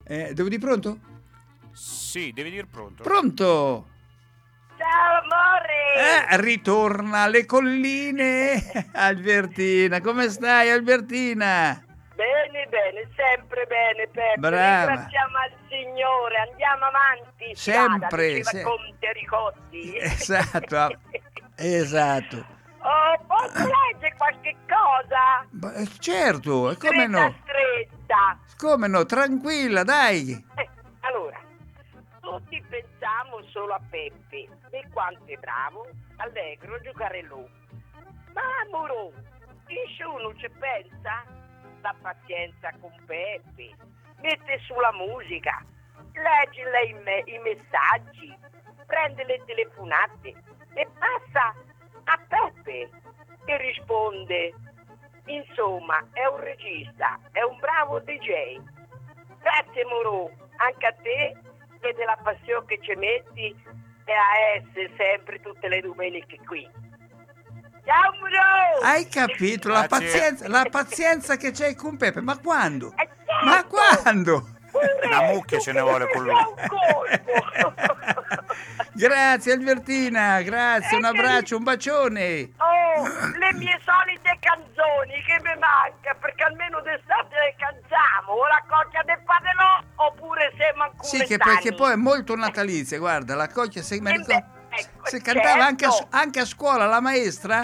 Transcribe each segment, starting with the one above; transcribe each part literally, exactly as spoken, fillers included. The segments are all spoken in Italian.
Eh, devo dire pronto? Sì, devi dire pronto. Pronto! Ciao amore! Eh, ritorna alle colline, Albertina. Come stai, Albertina? Bene, bene, sempre bene, Peppe. Brava. Ringraziamo al Signore, andiamo avanti. Sempre, Strada, se- diceva Conte Ricotti. Esatto, esatto. Oh, posso leggere qualche cosa? Ma, eh, certo, e come no? Stretta. Come no? Tranquilla, dai. Eh, allora, tutti pensiamo solo a Peppe e quanto è bravo, allegro a giocare lui. Ma amore, nessuno ci pensa? La pazienza con Peppe, mette sulla musica, leggi lei i, me- i messaggi, prende le telefonate e passa a Peppe che risponde. Insomma, è un regista, è un bravo D J. Grazie Moro, anche a te e della passione che ci metti e a essere sempre tutte le domeniche qui. Ciao Moro! Hai capito? La Grazie. pazienza, la pazienza che c'hai con Peppe. Ma quando? Eh, certo! Ma quando? Una mucchia ce ne vuole con lui. Un colpo. Grazie Albertina, grazie, un abbraccio, un bacione. Oh, le mie solite canzoni che mi manca, perché almeno d'estate le cantiamo, o la coccia del Padelò oppure siamo ancora Sì, che perché poi è molto natalizia, guarda, la cocchia se mi Eh ricordo, beh, ecco, se cantava anche a, certo. anche a scuola la maestra.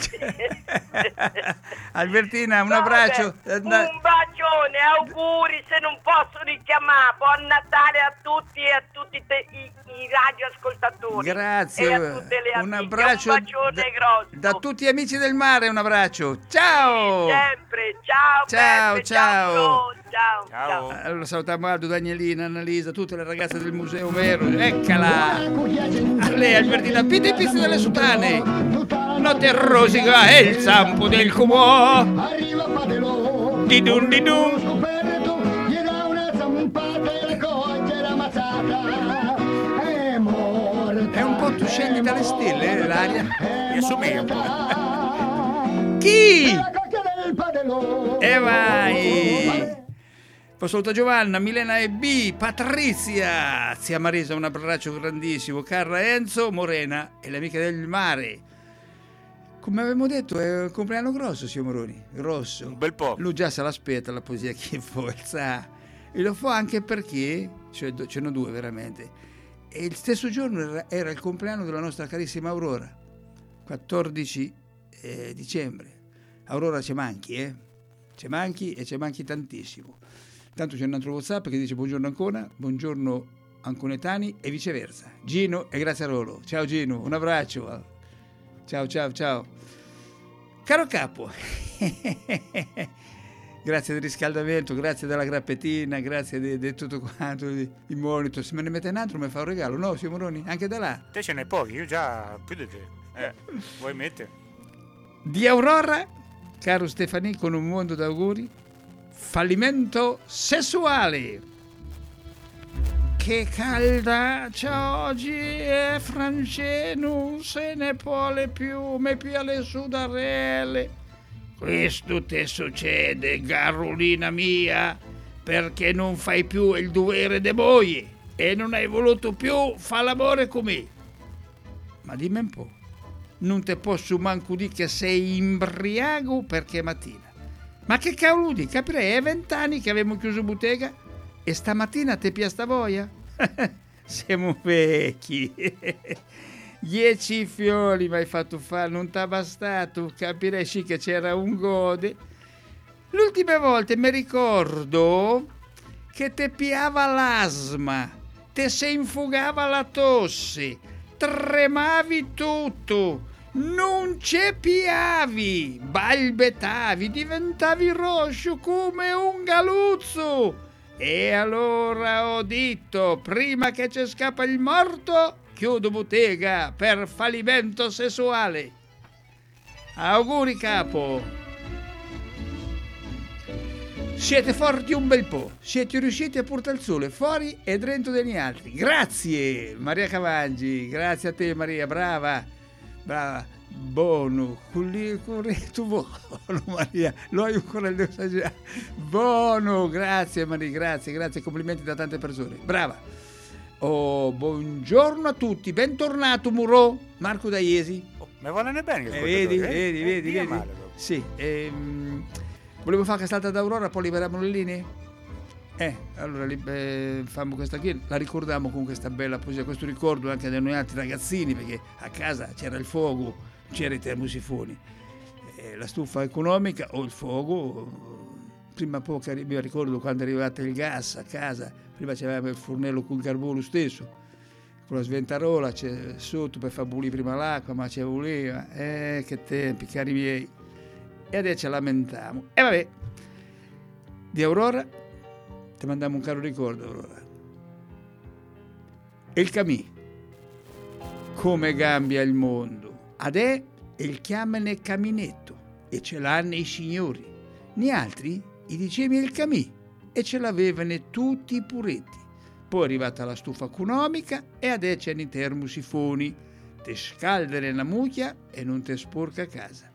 Albertina, un Vabbè, abbraccio. un bacione, auguri se non posso richiamare, buon Natale a tutti e a tutti te- i, i radioascoltatori. Grazie, E a tutte le un amiche. abbraccio Un bacione da, grosso. da tutti gli amici del mare, un abbraccio. Ciao. Sempre, ciao Ciao, Peppe, ciao. ciao, ciao, Ciao. ciao. Allora salutiamo Aldo, Danielina, Annalisa, tutte le ragazze del Museo Vero. Eccala! A lei, Albertina, pite e pizzi delle sutane. Notte rosica è il zampo del Cumò. Arriva Padelò, Di dun di dun. scoperto, gli dà una zampata e la coccia era ammazzata. È morta. È un po' tu scegli dalle stelle, eh, l'aria. Mi assomiglia un po'. Chi? La coccia del Padelò. E vai! Poi saluta Giovanna, Milena e B, Patrizia, zia Marisa, un abbraccio grandissimo, Carla, Enzo, Morena e le amiche del mare. Come avevamo detto, è un compleanno grosso, signor Moroni, grosso. Un bel po'. Lui già se l'aspetta la poesia che forza. E lo fa anche perché, cioè, ce n'ho due veramente, e il stesso giorno era, era il compleanno della nostra carissima Aurora, quattordici eh, dicembre. Aurora ci manchi, eh? Ci manchi e ci manchi tantissimo. Tanto c'è un altro WhatsApp che dice buongiorno Ancona, buongiorno Anconetani e viceversa. Gino e grazie a loro. Ciao Gino, un abbraccio. Ciao ciao ciao. Caro capo, grazie del riscaldamento, grazie della grappetina, grazie di, di tutto quanto, di, di monitor. Se me ne mette un altro mi fa un regalo, no signor Moroni? Anche da là. Te ce n'hai pochi, io già più di te. Eh, vuoi mettere? Di Aurora, caro Stefani, con un mondo d'auguri. Fallimento sessuale. Che calda c'è oggi e France non se ne vuole più, me pia le sudarelle. Questo ti succede, Carolina mia, perché non fai più il dovere de moglie e non hai voluto più fare l'amore con me. Ma dimmi un po', non te posso manco dire che sei imbriaco perché è mattina. Ma che cavolo di, capirei, è vent'anni che avevamo chiuso bottega e stamattina te pia sta voglia? Siamo vecchi. Dieci fiori mi hai fatto fare, non t'ha bastato, capirei sì che c'era un gode. L'ultima volta mi ricordo che te piava l'asma, te se infugava la tosse, tremavi tutto, non ce piavi, balbettavi, diventavi rosso come un galuzzo. E allora ho detto, prima che ci scappa il morto, chiudo bottega per fallimento sessuale. Auguri capo. Siete forti un bel po', siete riusciti a portare il sole fuori e dentro degli altri. Grazie Maria Cavangi, grazie a te Maria, brava, brava. Buono, culì, tu buono Maria, lo hai ancora il devo assaggiare. Buono, grazie Maria, grazie, grazie, complimenti da tante persone, brava. Oh, buongiorno a tutti, bentornato Murò, Marco da Iesi. Oh, ma va bene che eh, vedi, eh? vedi, Eh, vedi, via vedi. male, proprio. Sì, ehm, volevo fare castellata d'Aurora, poi liberiamo le linee? Eh, allora eh, fammo questa qui, la ricordiamo con questa bella poesia, questo ricordo anche da noi altri ragazzini, perché a casa c'era il fuoco, c'era i termosifoni, eh, la stufa economica o il fuoco, prima poco, mi ricordo quando è arrivato il gas a casa, prima c'aveva il fornello col carbone stesso, con la sventarola c'è sotto per far bollire prima l'acqua, ma ci voleva, eh che tempi, cari miei, e adesso ci lamentiamo, e vabbè, di Aurora ti mandiamo un caro ricordo, Aurora. E il camì, come cambia il mondo. Adè il chiamane caminetto, e ce l'hanno i signori. Ni altri, i dicevi il camì, e ce l'avevano tutti i puretti. Poi è arrivata la stufa economica, e adè c'è i termosifoni. Te scaldere la mucchia e non te sporca casa.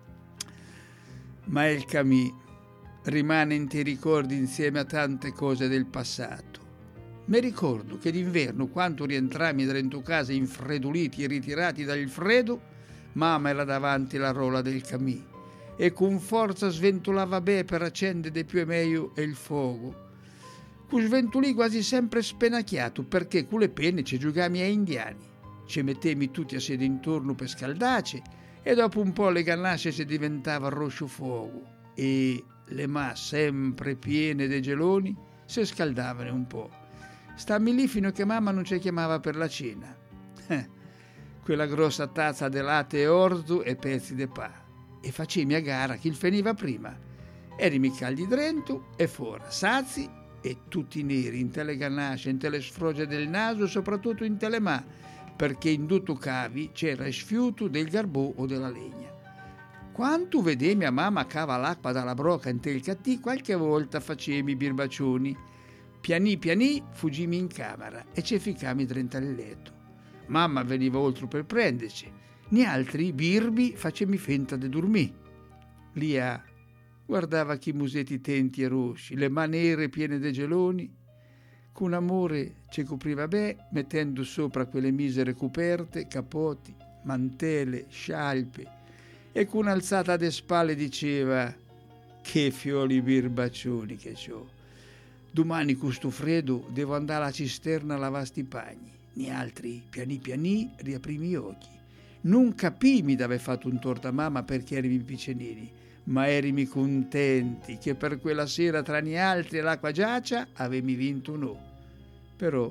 Ma il camì rimane in te ricordi insieme a tante cose del passato. Mi ricordo che d'inverno, quando rientrammi dentro casa infredoliti e ritirati dal freddo, mamma era davanti la rola del camì e con forza sventolava bene per accendere più e meglio il fuoco. Cu sventolì quasi sempre spenacchiato, perché con le penne ci giocami a indiani. Ci mettemi tutti a sedere intorno per scaldace e dopo un po' le ganasce si diventava rosso fuoco e le mani sempre piene dei geloni si scaldavano un po'. Stammi lì fino a che mamma non ci chiamava per la cena. Eh, quella grossa tazza di latte e orzo e pezzi di pa. E facemi a gara chi il feniva prima. Erimi caldi dentro e fuori, sazi e tutti neri, in tele ganasce, in tele sfroge del naso e soprattutto in tele mani, perché in tutto cavi c'era sfiuto del garbò o della legna. Quando vede mia mamma cava l'acqua dalla broca in tel cattì, qualche volta facemi birbacioni. Piani piani fuggimi in camera e ci ficami dentro al letto. Mamma veniva oltre per prenderci, ni altri birbi facemi finta di dormì. Lia guardava chi musetti tenti e rossi, le mani nere piene di geloni. Con amore ci copriva beh, mettendo sopra quelle misere coperte, capoti, mantele, scialpe, e con un'alzata de spalle diceva: che fioli birbacioni che c'ho. Domani con sto freddo devo andare alla cisterna a lavare i pagni. Ni altri, piani piani, riaprimi gli occhi. Non capimi d'ave fatto un torto a mamma perché erimi piccenini, ma erimi contenti che per quella sera tra ni altri e l'acqua giaccia avemi vinto no. Però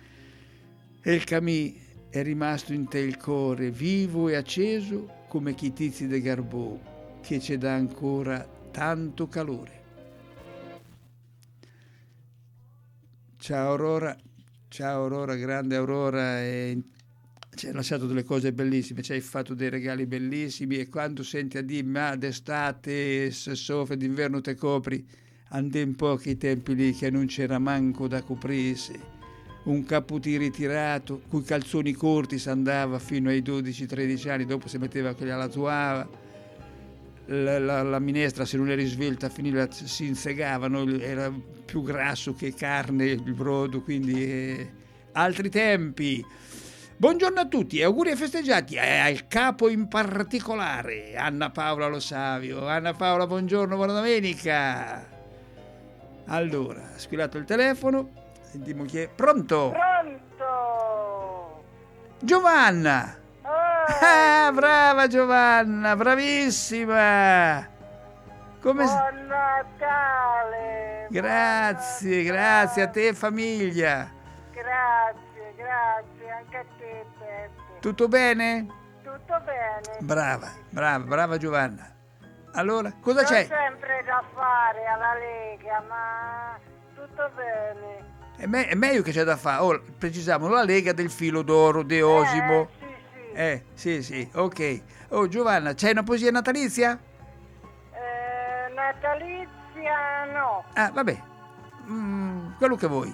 il camì è rimasto in te il cuore vivo e acceso come chi tizi de garbò che ci dà ancora tanto calore. Ciao Aurora, ciao Aurora, grande Aurora, e ci hai lasciato delle cose bellissime, ci hai fatto dei regali bellissimi e quando senti a dire ma d'estate, se soffre d'inverno te copri, andai in pochi tempi lì che non c'era manco da coprirsi, un caputi ritirato, coi calzoni corti si andava fino ai dodici tredici anni, dopo si metteva quelli alla zuava, la, la, la minestra se non eri svelta finiva, si insegavano, era più grasso che carne il brodo, quindi eh, altri tempi. Buongiorno a tutti e auguri e festeggiati e al capo in particolare Anna Paola Lo Savio. Anna Paola, buongiorno, buona domenica. Allora, squillato il telefono, sentiamo chi è. Pronto? Pronto! Giovanna! Oh, Ah, brava Giovanna, bravissima! Come s- buon Natale! Grazie, buon grazie a Natale. te e famiglia. Grazie, grazie, anche a te Peppe. Tutto bene? Tutto bene? Brava, brava, brava Giovanna. Allora, cosa C'ho c'è? sempre da fare alla Lega, ma tutto bene. È, me- è meglio che c'è da fare. Oh, precisiamo, la Lega del Filo d'Oro de Osimo. Eh, sì, sì. Eh, sì, sì, ok. Oh, Giovanna, c'hai una poesia natalizia? Eh, natalizia no. Ah, vabbè. Mm, quello che vuoi.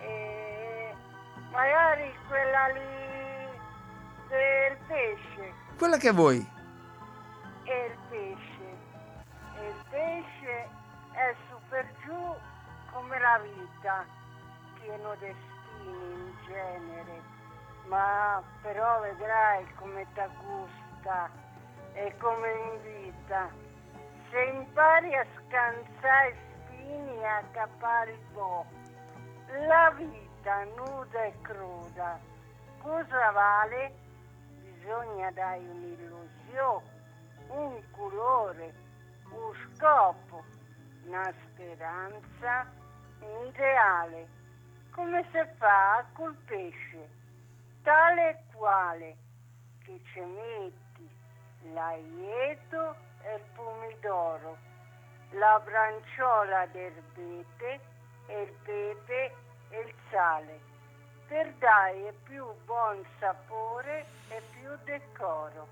Eh, magari quella lì del pesce. Quella che vuoi. E il pesce. E il pesce è su per giù come la vita, pieno destini in genere, ma però vedrai come t'aggusta e come invita. Se impari a scansare spini e a cappare il bo, la vita nuda e cruda, cosa vale? Bisogna dare un'illusione, un colore, un scopo, una speranza, un ideale, come si fa col pesce, tale e quale, che ci metti l'aieto e il pomidoro, la branciola d'erbete e il pepe e il sale, per dare più buon sapore e più decoro.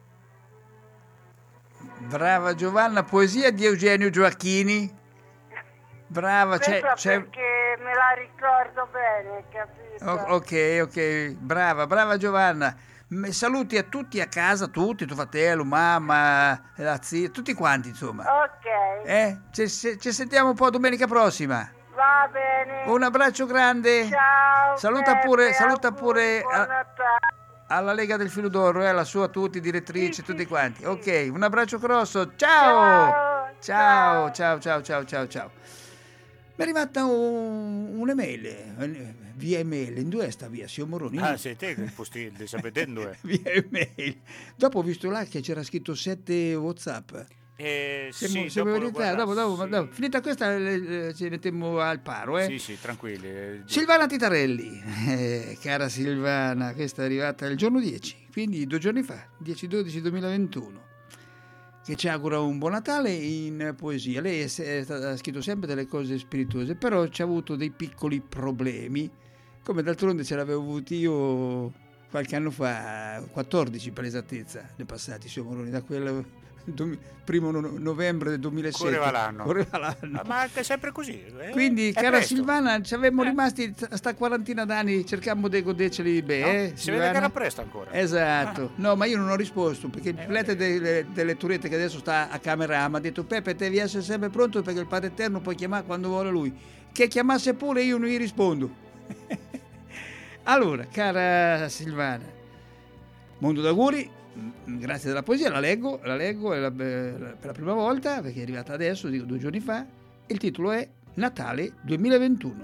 Brava Giovanna, poesia di Eugenio Gioacchini. Brava, c'è, Questa c'è... perché me la ricordo bene, capito? O- ok, ok, brava, brava Giovanna. M- Saluti a tutti a casa, tutti, tuo fratello, mamma, la zia, tutti quanti, insomma. Ok, Eh? Ci, se- ci sentiamo un po' domenica prossima. va bene. Un abbraccio grande. Ciao. Saluta Peppe, pure, saluta auguri, pure buon a- Natale. alla Lega del Filo d'Oro, eh, la sua, tutti, direttrice, Sì, tutti sì, quanti. sì. Ok, un abbraccio grosso. Ciao. Ciao, Ciao, ciao, ciao, ciao, ciao, ciao. Mi è arrivata un- un'email, eh, via email, in due sta via, signor Moroni. Ah, sei te che posti, li stai vedendo, eh? Via email. Dopo ho visto là che c'era scritto sette WhatsApp. Eh, Siamo, sì, siamo dopo in lo ritardo, dopo, guarda, dopo, sì. dopo. Finita questa eh, ci mettiamo al paro, eh. Sì, sì, tranquilli. eh, Silvana Titarelli, eh, cara Silvana, questa è arrivata il giorno dieci, quindi due giorni fa, dieci dodici duemilaventuno, che ci augura un buon Natale in poesia. Lei è, è, ha scritto sempre delle cose spirituose, però ci ha avuto dei piccoli problemi, come d'altronde ce l'avevo avuto io qualche anno fa, quattordici per l'esattezza, ne passati, siamo Moroni, da quel dom- primo no- novembre del duemilasette. Correva l'anno. Correva l'anno. Ah, ma è sempre così. eh? Quindi, È cara presto. Silvana, ci avevamo Eh. rimasti t- sta quarantina d'anni, cercammo di goderceli bene, No? eh, Si vede Silvana? che era presto ancora. Esatto. No, ma io non ho risposto, perché il Eh, prete vabbè. delle, delle Turette, che adesso sta a Camera, mi ha detto: Peppe, devi essere sempre pronto, perché il Padre Eterno puoi chiamare quando vuole lui. Che chiamasse pure, io non gli rispondo. Allora, cara Silvana, mondo d'auguri, mm, grazie della poesia, la leggo, la leggo è la- eh, per la prima volta, perché è arrivata adesso, dico due giorni fa. Il titolo è Natale duemilaventuno.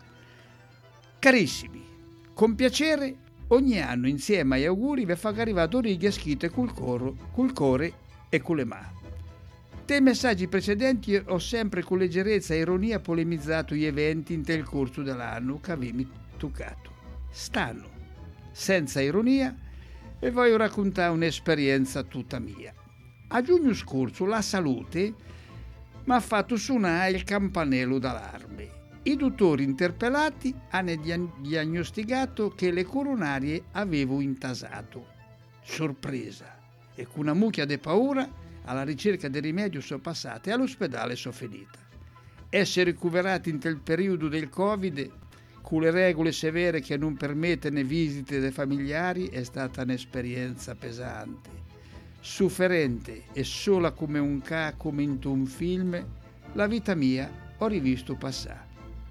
Carissimi, con piacere ogni anno insieme agli auguri vi fa arrivare due righe scritte col, coro, col core e con le mani. Dei messaggi precedenti ho sempre con leggerezza e ironia polemizzato gli eventi in tel corso dell'anno che avevi toccato. Stanno, senza ironia, e voglio raccontare un'esperienza tutta mia. A giugno scorso la salute mi ha fatto suonare il campanello d'allarme. I dottori interpellati hanno dia- diagnosticato che le coronarie avevo intasato. Sorpresa, e con una mucchia di paura, alla ricerca del rimedio sono passate e all'ospedale sono finita. Essere ricoverati in quel periodo del Covid, con le regole severe che non permettono le visite dei familiari, è stata un'esperienza pesante, sofferente, e sola come un ca come in un film la vita mia ho rivisto passare.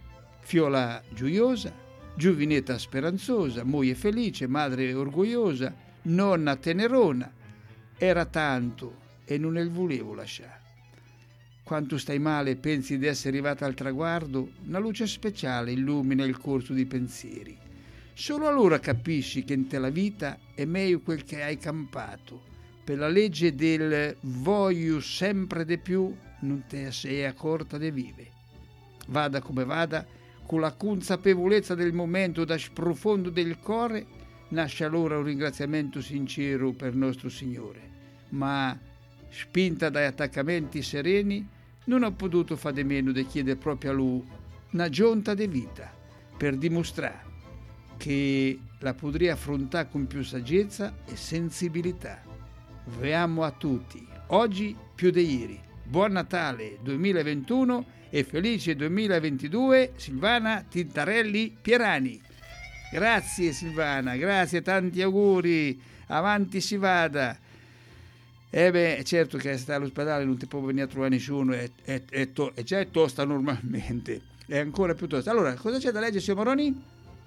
Fiola gioiosa, giovinetta speranzosa, moglie felice, madre orgogliosa, nonna tenerona, era tanto e non ne volevo lasciare. Quanto stai male e pensi di essere arrivata al traguardo, una luce speciale illumina il corso di pensieri. Solo allora capisci che in te la vita è meglio quel che hai campato. Per la legge del voglio sempre di più, non te sei accorta di vive. Vada come vada, con la consapevolezza del momento da sprofondo del cuore, nasce allora un ringraziamento sincero per nostro Signore. Ma, spinta dai attaccamenti sereni, non ho potuto fare di meno di chiedere proprio a Lui una giunta di vita, per dimostrare che la potrei affrontare con più saggezza e sensibilità. Vediamo a tutti, oggi più di ieri. Buon Natale duemilaventuno e felice duemilaventidue, Silvana Titarelli Pierani. Grazie Silvana, grazie, tanti auguri avanti si vada. E eh beh, certo che sta all'ospedale non ti può venire a trovare nessuno, è, è, è, to- è già è tosta normalmente, è ancora più tosta. Allora, cosa c'è da leggere, signor Moroni?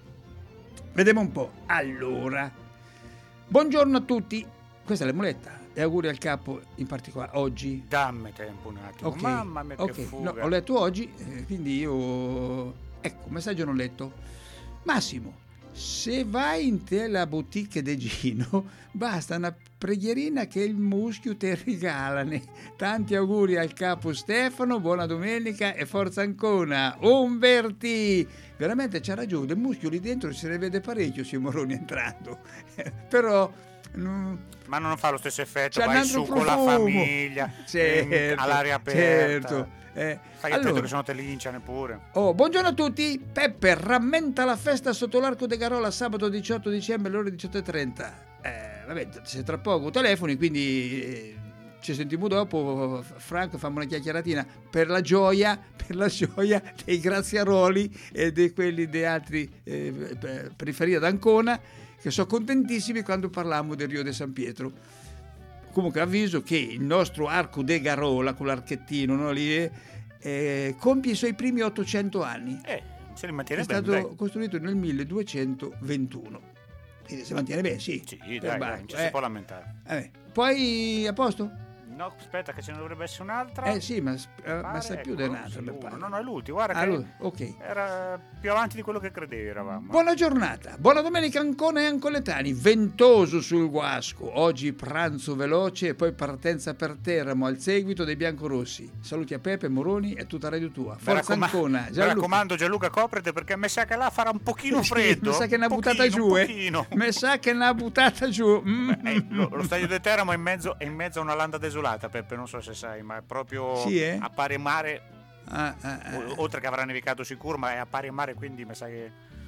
Vediamo un po'. Allora, buongiorno a tutti, questa è l'Emoletta. E auguri al capo in particolare oggi. Dammi tempo un attimo. Okay. Mamma mia, che okay. fuga. No, ho letto oggi, eh, quindi io... Ecco, messaggio non letto. Massimo, se vai in te la boutique de Gino, basta una preghierina che il muschio te regalane. Tanti auguri al capo Stefano, buona domenica e forza Ancona. Umberti! Veramente c'ha ragione, il muschio lì dentro si rivede parecchio, signor Moroni, entrando. Però... Mm, ma non fa lo stesso effetto, c'è vai su con la famiglia, certo, in, all'aria aperta, certo. Eh, fai allora, attento che se no te linciano pure. Oh, buongiorno a tutti. Peppe rammenta la festa sotto l'arco de Garola sabato diciotto dicembre alle ore diciotto e trenta. Eh, vabbè, c'è tra poco telefoni, quindi eh, ci sentiamo dopo. Franco, fammi una chiacchieratina per la gioia, per la gioia dei Graziaroli e di quelli di altri eh, periferia d'Ancona, che sono contentissimi quando parliamo del Rio de San Pietro. Comunque avviso che il nostro arco de Garola, con l'archettino, no, lì, eh, eh, compie i suoi primi ottocento anni. Eh, se li mantiene È bene, stato dai. costruito nel milleduecentoventuno. Quindi si mantiene bene, sì. Sì, per dai, banco, dai, non ci eh. si può lamentare. Eh, poi a posto? No, aspetta che ce ne dovrebbe essere un'altra. Eh sì, ma, eh, ma Pare, sai più ecco, di un'altra, sì, mi uno. pare. No, no, è l'ultimo, guarda Ah, che lui, ok. era più avanti di quello che credevi eravamo. Buona giornata, buona domenica Ancona e Ancoletani, ventoso sul Guasco, oggi pranzo veloce e poi partenza per Teramo al seguito dei biancorossi. Saluti a Pepe, Moroni e tutta Radio Tua. Forza raccoma- Ancona, Mi Gianluca. raccomando Gianluca, coprete perché mi sa che là farà un pochino Sì, freddo. mi sa che ne ha Un buttata pochino, giù, un eh. pochino. Mi sa che ne ha buttata giù. Mm. Eh, lo, lo stadio di Teramo è in mezzo, è in mezzo a una landa desolata, Peppe, non so se sai, ma è proprio Sì, eh? a pari mare, Ah, ah, ah. o- oltre che avrà nevicato sicuro, ma è a pari mare, quindi mi sa che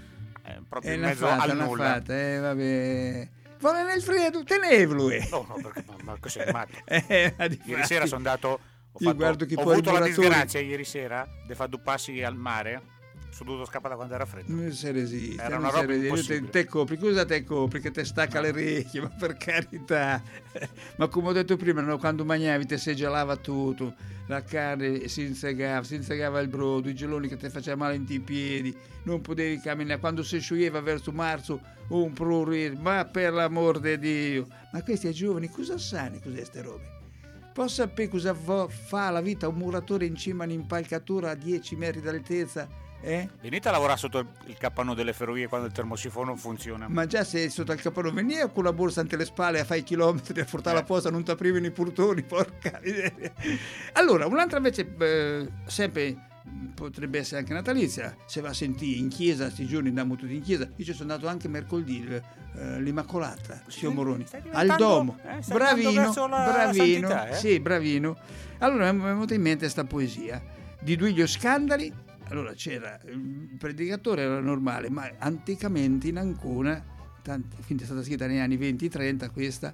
è proprio È in una mezzo fatta, al una nulla. fatta, eh, vabbè. Vuole nel freddo, tenevlo, eh. No, no, perché ma, ma che sei matto? Eh, ma Ieri difatti, sera sono andato, ho, io fatto, guardo chi ho poi avuto i la muratori- disgrazia ieri sera di fare due passi al mare, sono dovuto scappare da quando era freddo. Non si resiste, Era non una si roba resiste. impossibile. Te, te copri, cosa te copri che te stacca le orecchie, ma per carità. Ma come ho detto prima, no, quando mangiavi te si gelava tutto, la carne si insegava, si insegava il brodo, i geloni che ti faceva male in i piedi, non potevi camminare, quando si scioglieva verso marzo un prurire, ma per l'amor di Dio. Ma questi giovani cosa sanno cos'è ste robe? Posso sapere cosa vo- fa la vita un muratore in cima a un'impalcatura a dieci metri d'altezza? Eh? Venite a lavorare sotto il, il capannone delle ferrovie quando il termosifone non funziona. Ma già sei sotto al capannone, veniva con la borsa ante le spalle a fare i chilometri a portare Eh. la posta, non ti aprivano i portoni, porca miseria. Allora, un'altra invece, eh, sempre potrebbe essere anche natalizia, se va a sentire in chiesa, questi giorni andiamo tutti in chiesa, io ci sono andato anche mercoledì, eh, l'Immacolata, signor Moroni, stai al diventando- Domo, eh, stai bravino, andando verso la bravino, santità, eh? sì, bravino. Allora mi è venuta in mente questa poesia di Duilio Scandali. Allora c'era il predicatore, era normale, ma anticamente in Ancona, tanti, quindi è stata scritta negli anni venti trenta questa,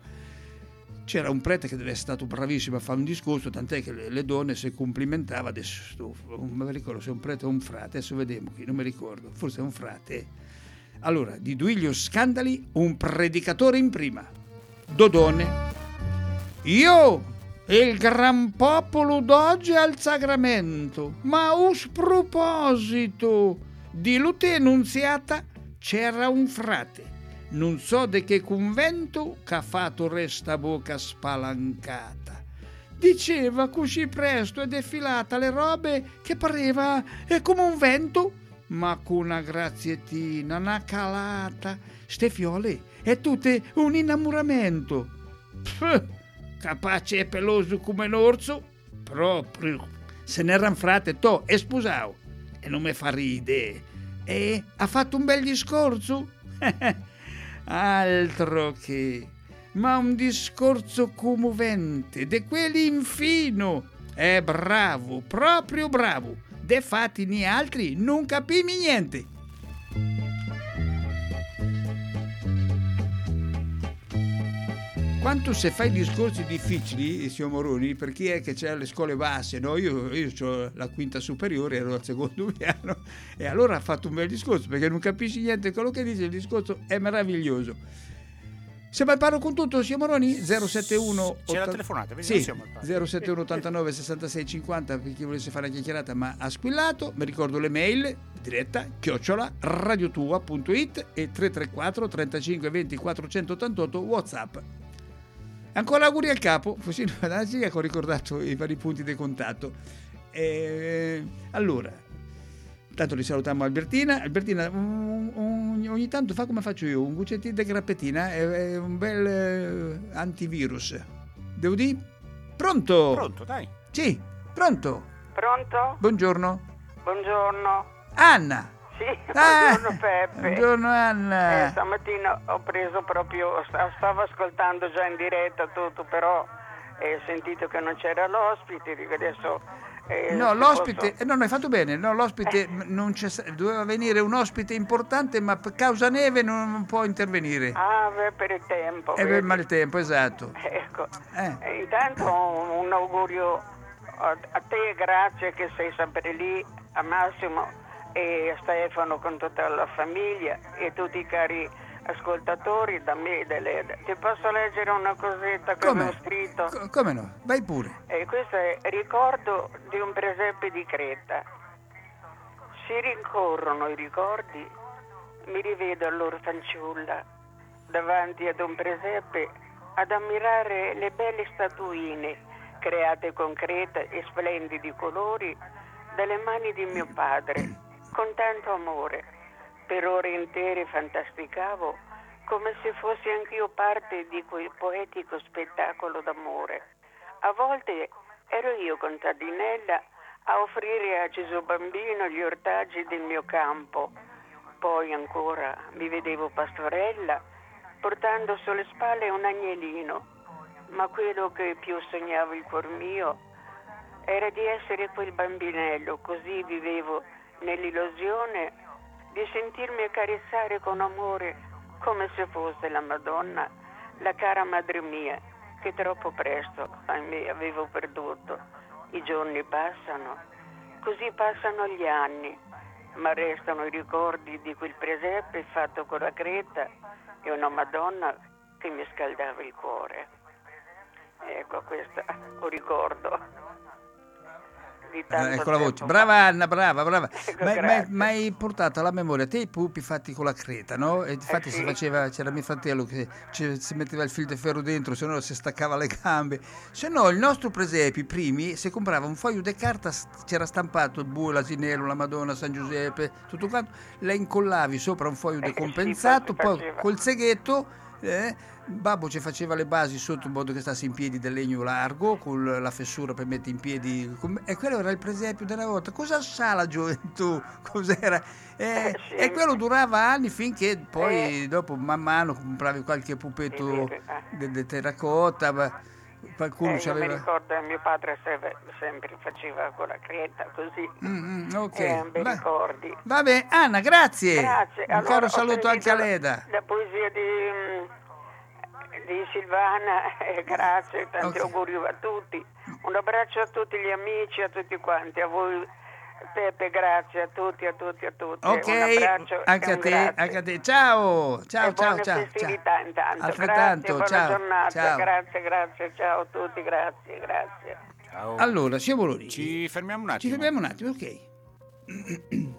c'era un prete che deve essere stato bravissimo a fare un discorso, tant'è che le, le donne si complimentava, adesso sto, non mi ricordo se è un prete o un frate, adesso vediamo qui, non mi ricordo, forse è un frate. Allora, di Duilio Scandali, un predicatore in prima, Dodone. Io il gran popolo d'oggi al sagramento, ma us proposito di Lute Annunziata c'era un frate, non so de che convento, che ha fatto resta bocca spalancata. Diceva così presto è defilata le robe che pareva è come un vento, ma con una graziettina, una calata, ste fiole è tutte un innamoramento. Pff, capace e peloso come un orso, proprio. Se n'era un frate, to, è sposato. E non mi fa ride. E ha fatto un bel discorso? Altro che. Ma un discorso commovente, de quelli infino. È bravo, proprio bravo. De fatti ni altri non capimi niente. Quanto se fai discorsi difficili, signor Moroni, per chi è che c'è alle scuole basse, no? Io, io ho la quinta superiore, ero al secondo piano, e allora ha fatto un bel discorso, perché non capisci niente, quello che dice il discorso è meraviglioso. Siamo al paro con tutto, signor Moroni? zero sette uno C'è la ottanta telefonata, vedi, sì, non siamo al paro. zero sette uno ottantanove sessantasei cinquanta per chi volesse fare una chiacchierata ma ha squillato. Mi ricordo le mail diretta chiocciola radiotua punto it e tre tre quattro trentacinque venti quattrocentottantotto WhatsApp. Ancora auguri al capo, Fosino Fanasi, che ho ricordato i vari punti di contatto. E, allora, intanto li salutiamo Albertina. Albertina, un, un, ogni tanto fa come faccio io, un guccettino di grappetina, è, è un bel eh, antivirus. Devo dire? Pronto? Pronto, dai. Sì, pronto. Pronto? Buongiorno. Buongiorno. Anna. Sì, Ah, buongiorno Peppe. Buongiorno Anna. Eh, stamattina ho preso proprio, sta- stavo ascoltando già in diretta tutto, però eh, sentito che non c'era l'ospite, dico adesso... eh, No, se l'ospite, posso- eh, no, no, hai fatto bene. No, l'ospite m- non c'è, sta- doveva venire un ospite importante, ma per causa neve non, non può intervenire. Ah, beh, per il tempo. E per vedi. maltempo, esatto. Ecco, Eh. E intanto un, un augurio a, a te, grazie che sei sempre lì, a Massimo e a Stefano con tutta la famiglia e tutti i cari ascoltatori da me e da lei. Ti posso leggere una cosetta che Come? avevo scritto? Co- come no? Vai pure. E questo è ricordo di un presepe di Creta. Si rincorrono i ricordi, mi rivedo allora fanciulla davanti ad un presepe ad ammirare le belle statuine create con Creta e splendidi colori dalle mani di mio padre con tanto amore. Per ore intere fantasticavo come se fossi anch'io parte di quel poetico spettacolo d'amore. A volte ero io contadinella a offrire a Gesù bambino gli ortaggi del mio campo. Poi ancora mi vedevo pastorella portando sulle spalle un agnellino. Ma quello che più sognava il cuor mio era di essere quel bambinello, così vivevo nell'illusione di sentirmi accarezzare con amore come se fosse la Madonna, la cara madre mia, che troppo presto, ahimè, avevo perduto. I giorni passano, così passano gli anni, ma restano i ricordi di quel presepe fatto con la creta e una Madonna che mi scaldava il cuore. Ecco, questo un ricordo di tanto Eh, ecco la voce. tempo Brava fa. Anna, brava, brava. Ecco, Ma ma- grazie. ma hai portato alla memoria te i pupi fatti con la creta, no? E infatti Eh, si sì. faceva, c'era mio fratello che ci- si metteva il fil di ferro dentro, se no si staccava le gambe. Se no il nostro presepe, i primi, se comprava un foglio di carta s- c'era stampato il bue, l'asinello, la Madonna, San Giuseppe, tutto quanto, la incollavi sopra un foglio Eh, sì, decompensato, infatti poi faceva. col seghetto eh, Babbo ci faceva le basi sotto in modo che stesse in piedi del legno largo con la fessura per mettere in piedi com- e quello era il presepio della volta. Cosa sa la gioventù? Cos'era? Eh, Eh, sì. E quello durava anni finché poi Eh. dopo man mano compravi qualche pupetto Sì, sì, sì. di terracotta, ma qualcuno Eh, ci io mi aveva. ricordo che mio padre sempre, sempre faceva con la creta così. Mm, mm, ok. Eh, bei Va- ricordi. Vabbè, Anna, grazie. Grazie. Un Allora, caro ho saluto anche a sentito Leda. La poesia di, mm, di Silvana, eh, grazie, tanti Ok. auguri a tutti. Un abbraccio a tutti gli amici, a tutti quanti, a voi Peppe, grazie a tutti, a tutti, a tutti. Ok, un abbraccio anche e a un te, grazie. anche a te. Ciao, ciao, e ciao, buone ciao. festività ciao. intanto. Altrettanto, grazie, buona ciao, giornata, ciao. grazie, grazie, ciao a tutti, grazie, grazie. Ciao. Allora, siamo lì. Ci fermiamo un Ci attimo. fermiamo un attimo, ok.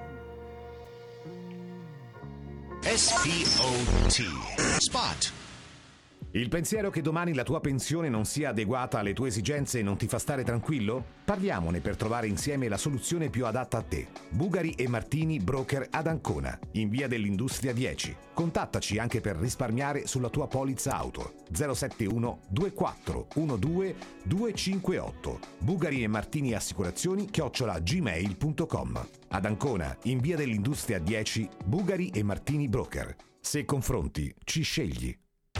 S P O T. Spot. Il pensiero che domani la tua pensione non sia adeguata alle tue esigenze non ti fa stare tranquillo? Parliamone per trovare insieme la soluzione più adatta a te. Bugari e Martini, broker ad Ancona, in via dell'Industria dieci. Contattaci anche per risparmiare sulla tua polizza auto. zero sette uno due quattro uno due due cinque otto. Bugari e Martini Assicurazioni chiocciola gmail punto com. Ad Ancona, in via dell'Industria dieci, Bugari e Martini Broker. Se confronti, ci scegli.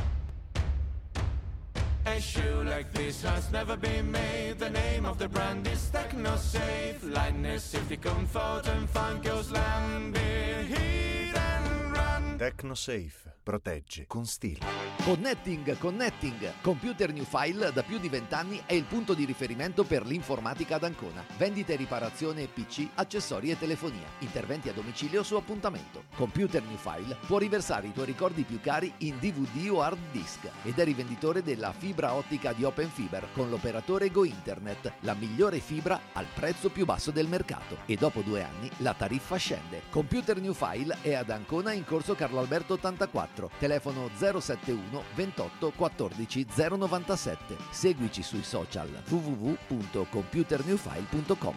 A shoe like this has never been made. The name of the brand is TechnoSafe. Lightness, safety, comfort and fun goes land. Hit and run. TechnoSafe. protegge con stile. Connecting Connecting. Computer New File da più di vent'anni è il punto di riferimento per l'informatica ad Ancona. Vendita e riparazione P C, accessori e telefonia. Interventi a domicilio su appuntamento. Computer New File può riversare i tuoi ricordi più cari in D V D o hard disk ed è rivenditore della fibra ottica di Open Fiber con l'operatore Go Internet, la migliore fibra al prezzo più basso del mercato, e dopo due anni la tariffa scende. Computer New File è ad Ancona in corso Carlo Alberto ottantaquattro, telefono zero settantuno ventotto quattordici zero novantasette. Seguici sui social w w w punto computer new file punto com.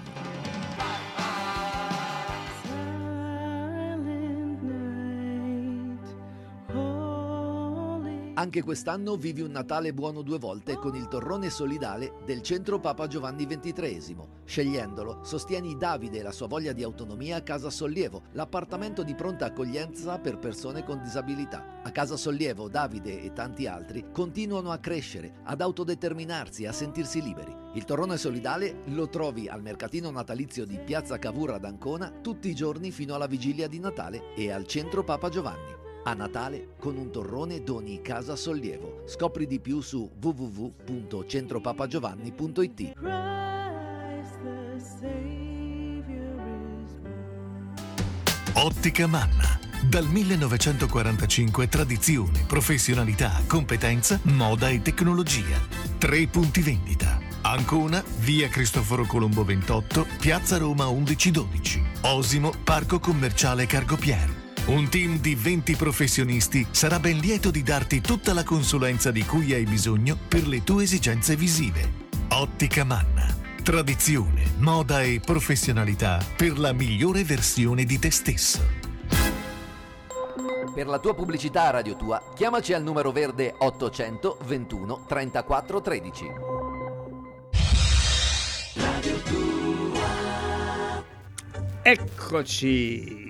Anche quest'anno vivi un Natale buono due volte con il torrone solidale del Centro Papa Giovanni ventitreesimo. Scegliendolo, sostieni Davide e la sua voglia di autonomia a Casa Sollievo, l'appartamento di pronta accoglienza per persone con disabilità. A Casa Sollievo, Davide e tanti altri continuano a crescere, ad autodeterminarsi, a sentirsi liberi. Il torrone solidale lo trovi al mercatino natalizio di Piazza Cavour ad Ancona tutti i giorni fino alla vigilia di Natale e al Centro Papa Giovanni. A Natale con un torrone doni Casa Sollievo. Scopri di più su w w w punto centropapagiovanni punto i t. Ottica Manna. Dal millenovecentoquarantacinque tradizione, professionalità, competenza, moda e tecnologia. Tre punti vendita. Ancona, via Cristoforo Colombo ventotto, piazza Roma undici dodici. Osimo, parco commerciale Cargopier. Un team di venti professionisti sarà ben lieto di darti tutta la consulenza di cui hai bisogno per le tue esigenze visive. Ottica Manna. Tradizione, moda e professionalità per la migliore versione di te stesso. Per la tua pubblicità a Radio Tua, chiamaci al numero verde ottocento ventuno trentaquattro tredici. Radio Tua. Eccoci.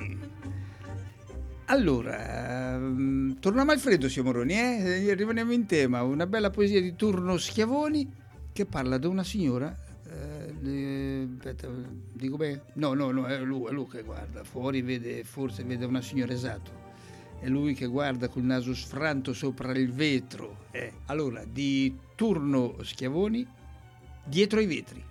Allora, um, torniamo al freddo, signor Moroni, eh? Rimaniamo in tema. Una bella poesia di Turno Schiavoni che parla di una signora. Eh, di, aspetta, dico bene? No, no, no, è lui, è lui che guarda fuori, vede, forse vede una signora, esatto. È lui che guarda col naso sfranto sopra il vetro. Eh. Allora, di Turno Schiavoni, Dietro i vetri.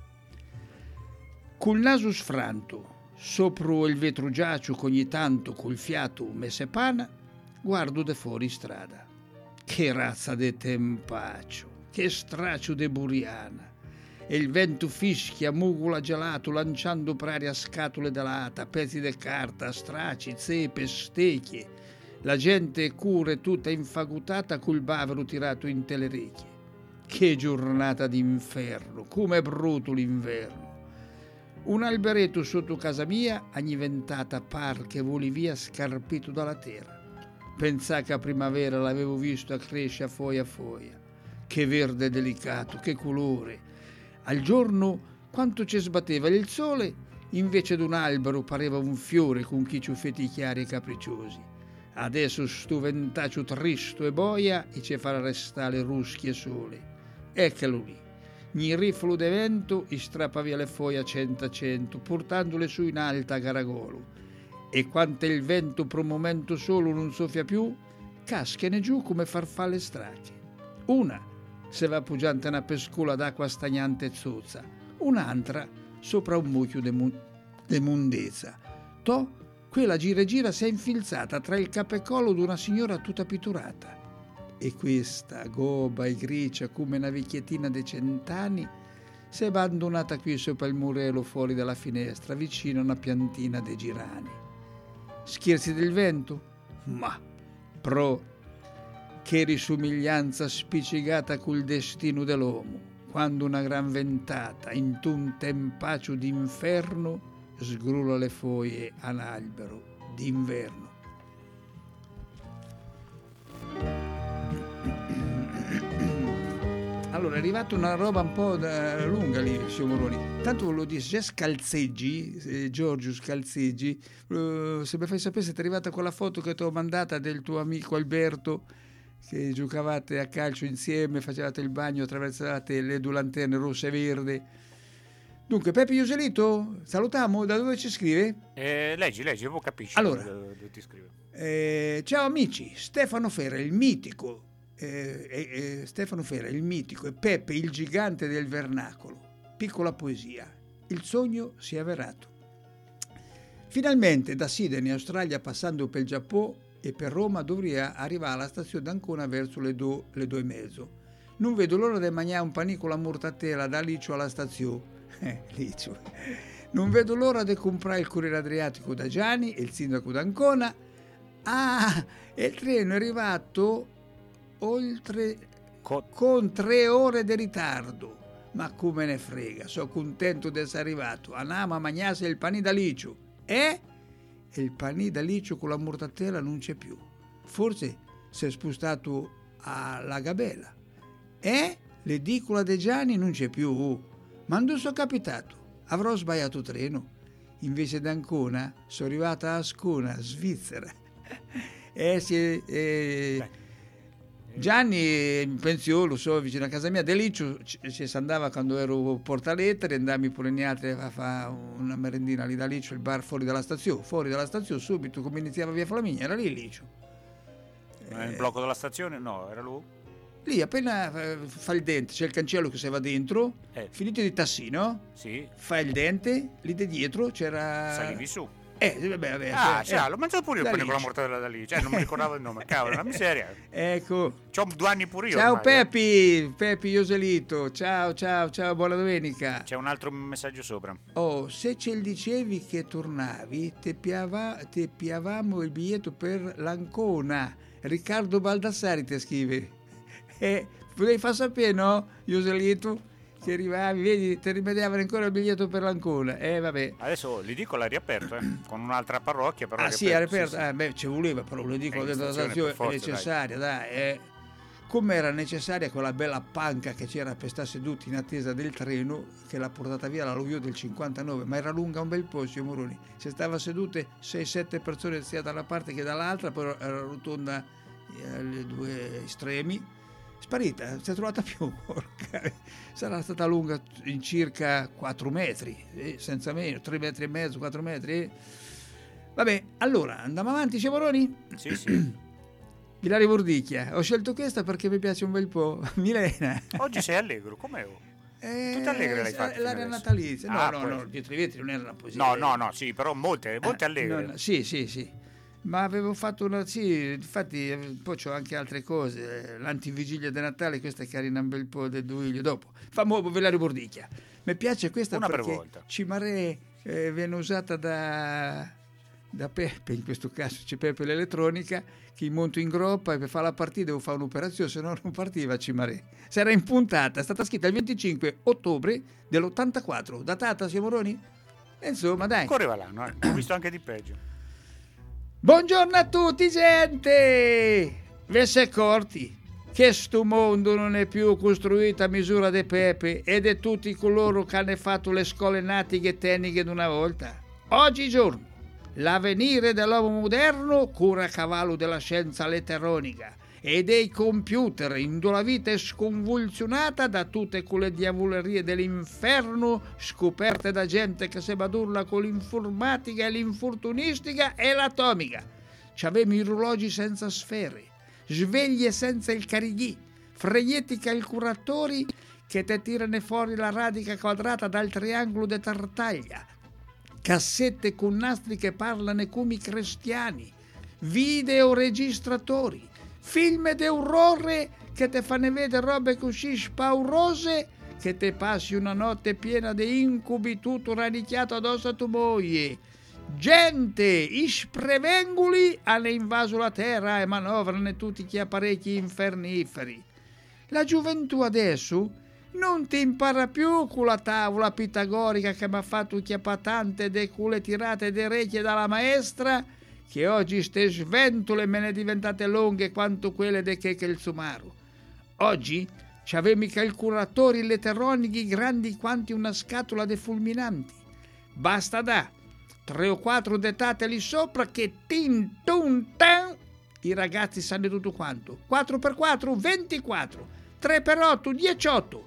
Col naso sfranto sopra il vetro giacio che ogni tanto col fiato me sepana, guardo de fuori strada. Che razza de tempaccio, che straccio de buriana. E il vento fischia, mugula gelato, lanciando per aria scatole d'alata, pezzi de carta, straci, zepe, stecchie. La gente cure tutta infagutata col bavero tirato in telerecchie. Che giornata d'inferno, com'è brutto l'inverno. Un alberetto sotto casa mia, ogni ventata par che voli via scarpito dalla terra. Pensà che a primavera l'avevo visto a crescere a foia a foia. Che verde delicato, che colore. Al giorno, quanto ci sbatteva il sole, invece d'un albero pareva un fiore con chi ciuffetti chiari e capricciosi. Adesso sto ventaccio tristo e boia e ci farà restare ruschi e sole. Eccolo lì. Gli riflo de vento e strappa via le foglie a cento a cento, portandole su in alta a garagolo. E quanto il vento per un momento solo non soffia più, caschene giù come farfalle strache. Una se va appoggiante una pescola d'acqua stagnante e zozza, un'altra sopra un mucchio de, mu- de mondezza. To, quella gira e gira si è infilzata tra il capo e collo d'una signora tutta pitturata. E questa, goba e grigia come una vecchiettina de cent'anni, si è abbandonata qui sopra il murello fuori dalla finestra, vicino a una piantina de girani. Scherzi del vento? Ma, pro, che risumiglianza spiccicata col destino dell'uomo, quando una gran ventata, in un tempaccio d'inferno, sgrulla le foglie a un albero d'inverno. Allora, è arrivata una roba un po' da, lunga lì, signor Moroni. Tanto ve lo dice, c'è Scalzeggi, eh, Giorgio Scalzeggi, uh, se mi fai sapere se ti è arrivata quella foto che ti ho mandata del tuo amico Alberto, che giocavate a calcio insieme, facevate il bagno, attraversavate le due lanterne rosse e verde. Dunque, Peppe Ioselito, salutiamo, da dove ci scrive? Eh, leggi, leggi, io capisci allora, dove, dove ti scrive. Eh, ciao amici, Stefano Fera, il mitico, eh, eh, eh, Stefano Fera, il mitico, e Peppe, il gigante del vernacolo. Piccola poesia, il sogno si è avverato. Finalmente da Sydney, Australia, passando per il Giappone e per Roma, dovrei arrivare alla stazione d'Ancona verso le due, le due e mezzo. Non vedo l'ora di mangiare un panico alla mortadella da Licio alla stazione. Eh, Licio. Non vedo l'ora di comprare il Corriere Adriatico da Gianni e il sindaco d'Ancona. Ah, e il treno è arrivato oltre Co- con tre ore di ritardo. Ma come ne frega, sono contento di essere arrivato. Andiamo a mangiarsi il panino da Licio. Eh? E il panino da Licio con la mortadella non c'è più. Forse si è spostato alla Gabella. Eh? L'edicola De Gianni non c'è più. Ma non sono capitato. Avrò sbagliato treno. Invece d'Ancona sono arrivata a Ascona, Svizzera. Eh sì, eh, Gianni in pensione, lo so, vicino a casa mia. De Licio ci, ci si andava quando ero portalettere, andammi pure in altri a fare una merendina lì da Licio, il bar fuori dalla stazione. Fuori dalla stazione subito, come iniziava via Flaminia, era lì Licio. Eh, il blocco della stazione? No, era lui. Lì appena fa il dente, c'è il cancello che si va dentro, eh. finito di tassino, sì. fa il dente, lì di dietro c'era... Salivi su. Eh, vabbè, vabbè. Ah, eh, cioè, l'ho mangiato pure io da quello con la Licio. mortadella da lì. Cioè, non mi ricordavo il nome. Cavolo, una miseria. Ecco. C'ho due anni pure io. Ciao ormai, Peppi, eh. Peppi Ioselito. Ciao, ciao, ciao, buona domenica. C'è un altro messaggio sopra. Oh, se ce il dicevi che tornavi, te, piava, te piavamo il biglietto per l'Ancona. Riccardo Baldassari ti scrive. Eh, volevi far sapere, no, Ioselito? Che arrivavi, vedi, ti rimediavano ancora il biglietto per l'Ancona. Eh, vabbè. Adesso l'edico l'ha riaperto, eh, con un'altra parrocchia. Però ah, sì, è riaperto. Sì, sì. Ah, beh, ci voleva, però l'edico dentro la stazione è necessaria, dai. dai eh. Come era necessaria quella bella panca che c'era per stare seduti in attesa del treno che l'ha portata via la Louvio del cinquantanove, ma era lunga un bel po', signor Moroni. Si stava sedute sei sette persone sia da una parte che dall'altra, però era rotonda alle due estremi. Sparita, non si è trovata più, porca. Sarà stata lunga in circa quattro metri, eh, senza meno, tre metri e mezzo, quattro metri. Eh. Vabbè, allora, andiamo avanti, Ciavoroni? Sì, sì. Ilaria Bordicchia, ho scelto questa perché mi piace un bel po'. Milena. Oggi sei allegro, com'è? Eh, Tutte allegre l'hai fatta. L'area natalizia. No, ah, no, poi... no, dietro i vetri non era una poesia. No, no, no, sì, però molte, molte eh, allegre. No, no, sì, sì, sì. Ma avevo fatto una, sì, infatti poi c'ho anche altre cose, l'antivigilia di Natale, questa è carina un bel po' del duiglio dopo. Famo Velario Bordicchia. Mi piace questa una perché per volta. Cimare eh, viene usata da, da Peppe, in questo caso c'è Peppe l'elettronica, che monto in groppa e per fare la partita devo fare un'operazione, se no non partiva Cimare. Si era impuntata, è stata scritta il venticinque ottobre dell'ottantaquattro, datata, Siamoroni? E insomma, dai. Correva l'anno, eh. Ho visto anche di peggio. Buongiorno a tutti, gente! Vi siete accorti che sto mondo non è più costruito a misura di Pepe ed è tutti coloro che hanno fatto le scuole natiche tecniche d'una volta? Oggigiorno, l'avvenire dell'uomo moderno cura a cavallo della scienza letteronica e dei computer, in dove la vita è sconvulsionata da tutte quelle diavolerie dell'inferno scoperte da gente che si badurla con l'informatica e l'infortunistica e l'atomica. C'avevamo i orologi senza sfere, sveglie senza il carighi, fregnetti calcolatori che te tirano fuori la radica quadrata dal triangolo de Tartaglia, cassette con nastri che parlano come i cristiani, videoregistratori, film d'orrore che te fanno vedere robe così spaurose che te passi una notte piena di incubi tutto radicchiato addosso a tua moglie. Gente, i sprevenguli hanno invaso la terra e manovrano tutti gli apparecchi inferniferi. La gioventù adesso non ti impara più con la tavola pitagorica che mi ha fatto chiappatante de quelle tirate de orecchie dalla maestra, che oggi ste sventole me ne diventate lunghe quanto quelle de Cheche il Somaro. Oggi c'avevamo i calcolatori elettronici grandi quanti una scatola de fulminanti. Basta da tre o quattro dettate lì sopra che tin tun tan i ragazzi sanno tutto quanto. quattro per quattro ventiquattro, tre per otto diciotto,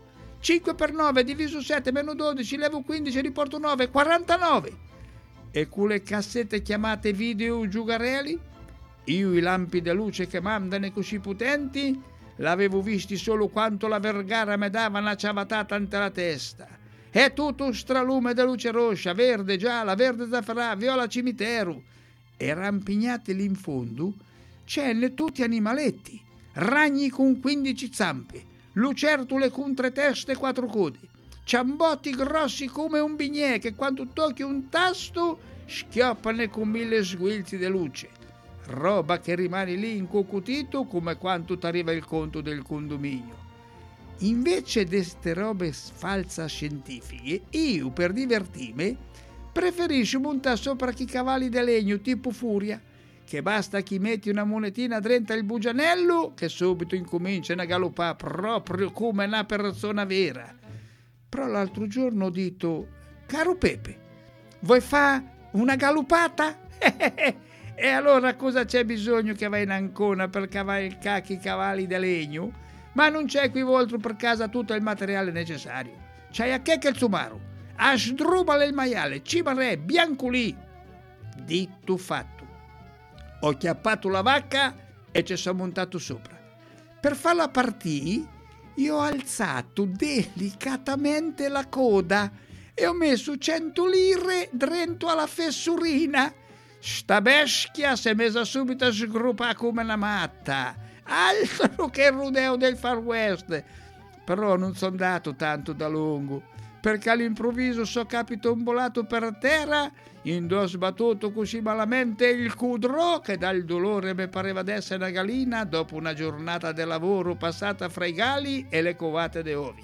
cinque per nove diviso sette meno dodici, levo quindici, riporto nove, quarantanove. E quelle cassette chiamate video giugarelli? Io i lampi di luce che mandano così potenti l'avevo visti solo quanto la Vergara mi dava una ciabatata ante la testa. È tutto un stralume di luce rossa, verde, gialla, verde zafferà, viola cimitero. E rampignati lì in fondo c'è tutti animaletti, ragni con quindici zampe, lucertole con tre teste e quattro codi, ciambotti grossi come un bignè che quando tocchi un tasto schioppano con mille sguilzi di luce. Roba che rimane lì incocutito come quando t'arriva il conto del condominio. Invece di ste robe falsa scientifiche, io per divertirmi preferisco montare sopra chi cavalli di legno tipo furia, che basta chi metti una monetina dentro il bugianello che subito incominciano a galoppare proprio come una persona vera. Però l'altro giorno ho detto: caro Pepe, vuoi fa una galoppata? E allora cosa c'è bisogno che vai in Ancona per cavalcare i cavalli di legno? Ma non c'è qui voltro per casa tutto il materiale necessario. C'hai a che che il sumaro, a sdrubale il maiale, cimarè, bianco lì. Ditto fatto. Ho chiappato la vacca e ci sono montato sopra. Per farla partire, io ho alzato delicatamente la coda e ho messo cento lire dentro alla fessurina. Sta beschia si è messa subito a sgruppare come una matta. Altro che il rodeo del Far West. Però non sono andato tanto da lungo, perché all'improvviso so capitombolato per terra, indò sbattuto così malamente il cudro che dal dolore mi pareva d'essere una gallina dopo una giornata di lavoro passata fra i gali e le covate de ovi.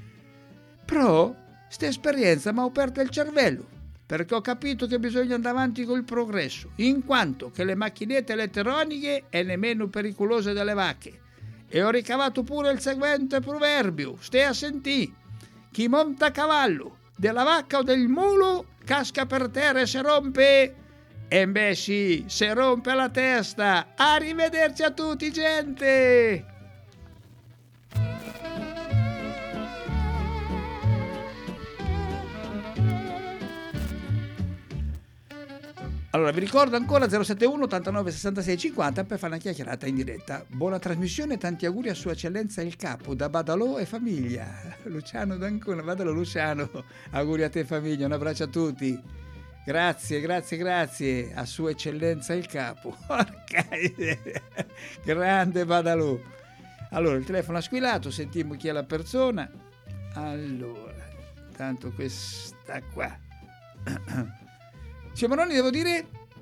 Però sta esperienza mi ha aperto il cervello, perché ho capito che bisogna andare avanti col progresso, in quanto che le macchinette elettroniche è nemmeno pericolose delle vacche. E ho ricavato pure il seguente proverbio, stai a sentì: chi monta a cavallo della vacca o del mulo casca per terra e si rompe. E beh sì, se rompe la testa. Arrivederci a tutti, gente! Allora, vi ricordo ancora zero sette uno ottantanove sessantasei cinquanta per fare una chiacchierata in diretta. Buona trasmissione e tanti auguri a Sua Eccellenza il Capo, da Badalò e famiglia. Luciano d'Ancona, Badalò Luciano, auguri a te famiglia, un abbraccio a tutti. Grazie, grazie, grazie a Sua Eccellenza il Capo. Porca idea. Grande Badalò. Allora, il telefono ha squillato, sentiamo chi è la persona. Allora, tanto questa qua. Signor Maroni, devo dire?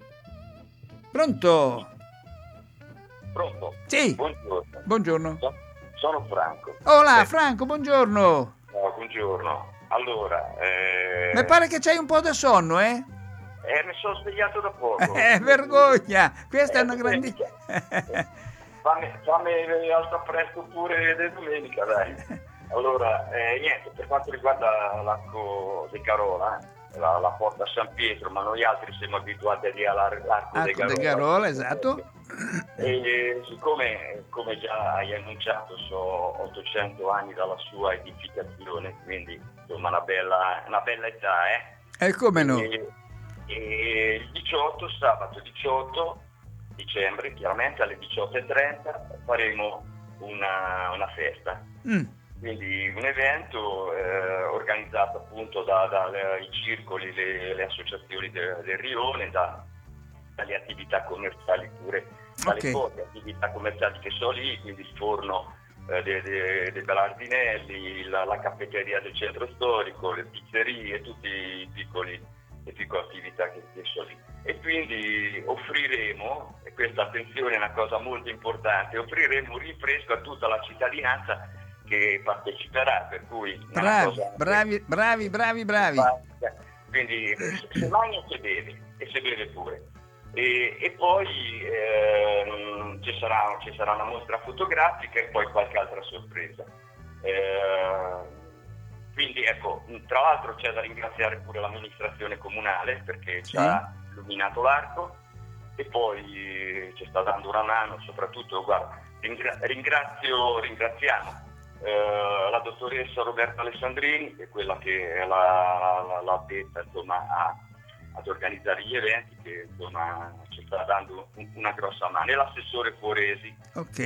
Pronto? Pronto? Sì. Buongiorno. Buongiorno. Sono Franco. Hola, eh. Franco, buongiorno. No, buongiorno. Allora, eh... mi pare che c'hai un po' di sonno, eh? Eh, mi sono svegliato da poco. Eh, vergogna. Questa eh, è una grande... fammi, fammi alza presto pure di domenica, dai. Allora, eh, niente, per quanto riguarda l'Arco di Carola, eh. La, la porta a San Pietro, ma noi altri siamo abituati a dire all'Arco di Carola. Carola, esatto. E siccome, come già hai annunciato, sono ottocento anni dalla sua edificazione, quindi insomma una bella, una bella età, eh? E come no? E, e il diciotto, sabato diciotto dicembre, chiaramente alle diciotto e trenta faremo una, una festa. Mm. Quindi un evento eh, organizzato appunto dai da, da, circoli, le, le associazioni de, del Rione, da, dalle attività commerciali pure, dalle okay. poche attività commerciali che sono lì, quindi il forno eh, dei de, de Bellardinelli, la, la caffetteria del centro storico, le pizzerie, tutte i piccoli, le piccole attività che, che sono lì. E quindi offriremo, e questa attenzione è una cosa molto importante, offriremo un rinfresco a tutta la cittadinanza che parteciperà, per cui bravi, cosa bravi, bravi, bravi, bravi. Quindi se mangia si beve e si beve pure. E, e poi eh, ci, sarà, ci sarà una mostra fotografica e poi qualche altra sorpresa. Eh, quindi ecco, tra l'altro c'è da ringraziare pure l'amministrazione comunale perché ci ha sì. illuminato l'arco e poi ci sta dando una mano, soprattutto guarda, ringra- ringrazio, ringraziamo eh, la dottoressa Roberta Alessandrini, che è quella che è la, la, la addetta, insomma, a, ad organizzare gli eventi, che insomma ci sta dando un, una grossa mano, e l'assessore Foresi. Ok.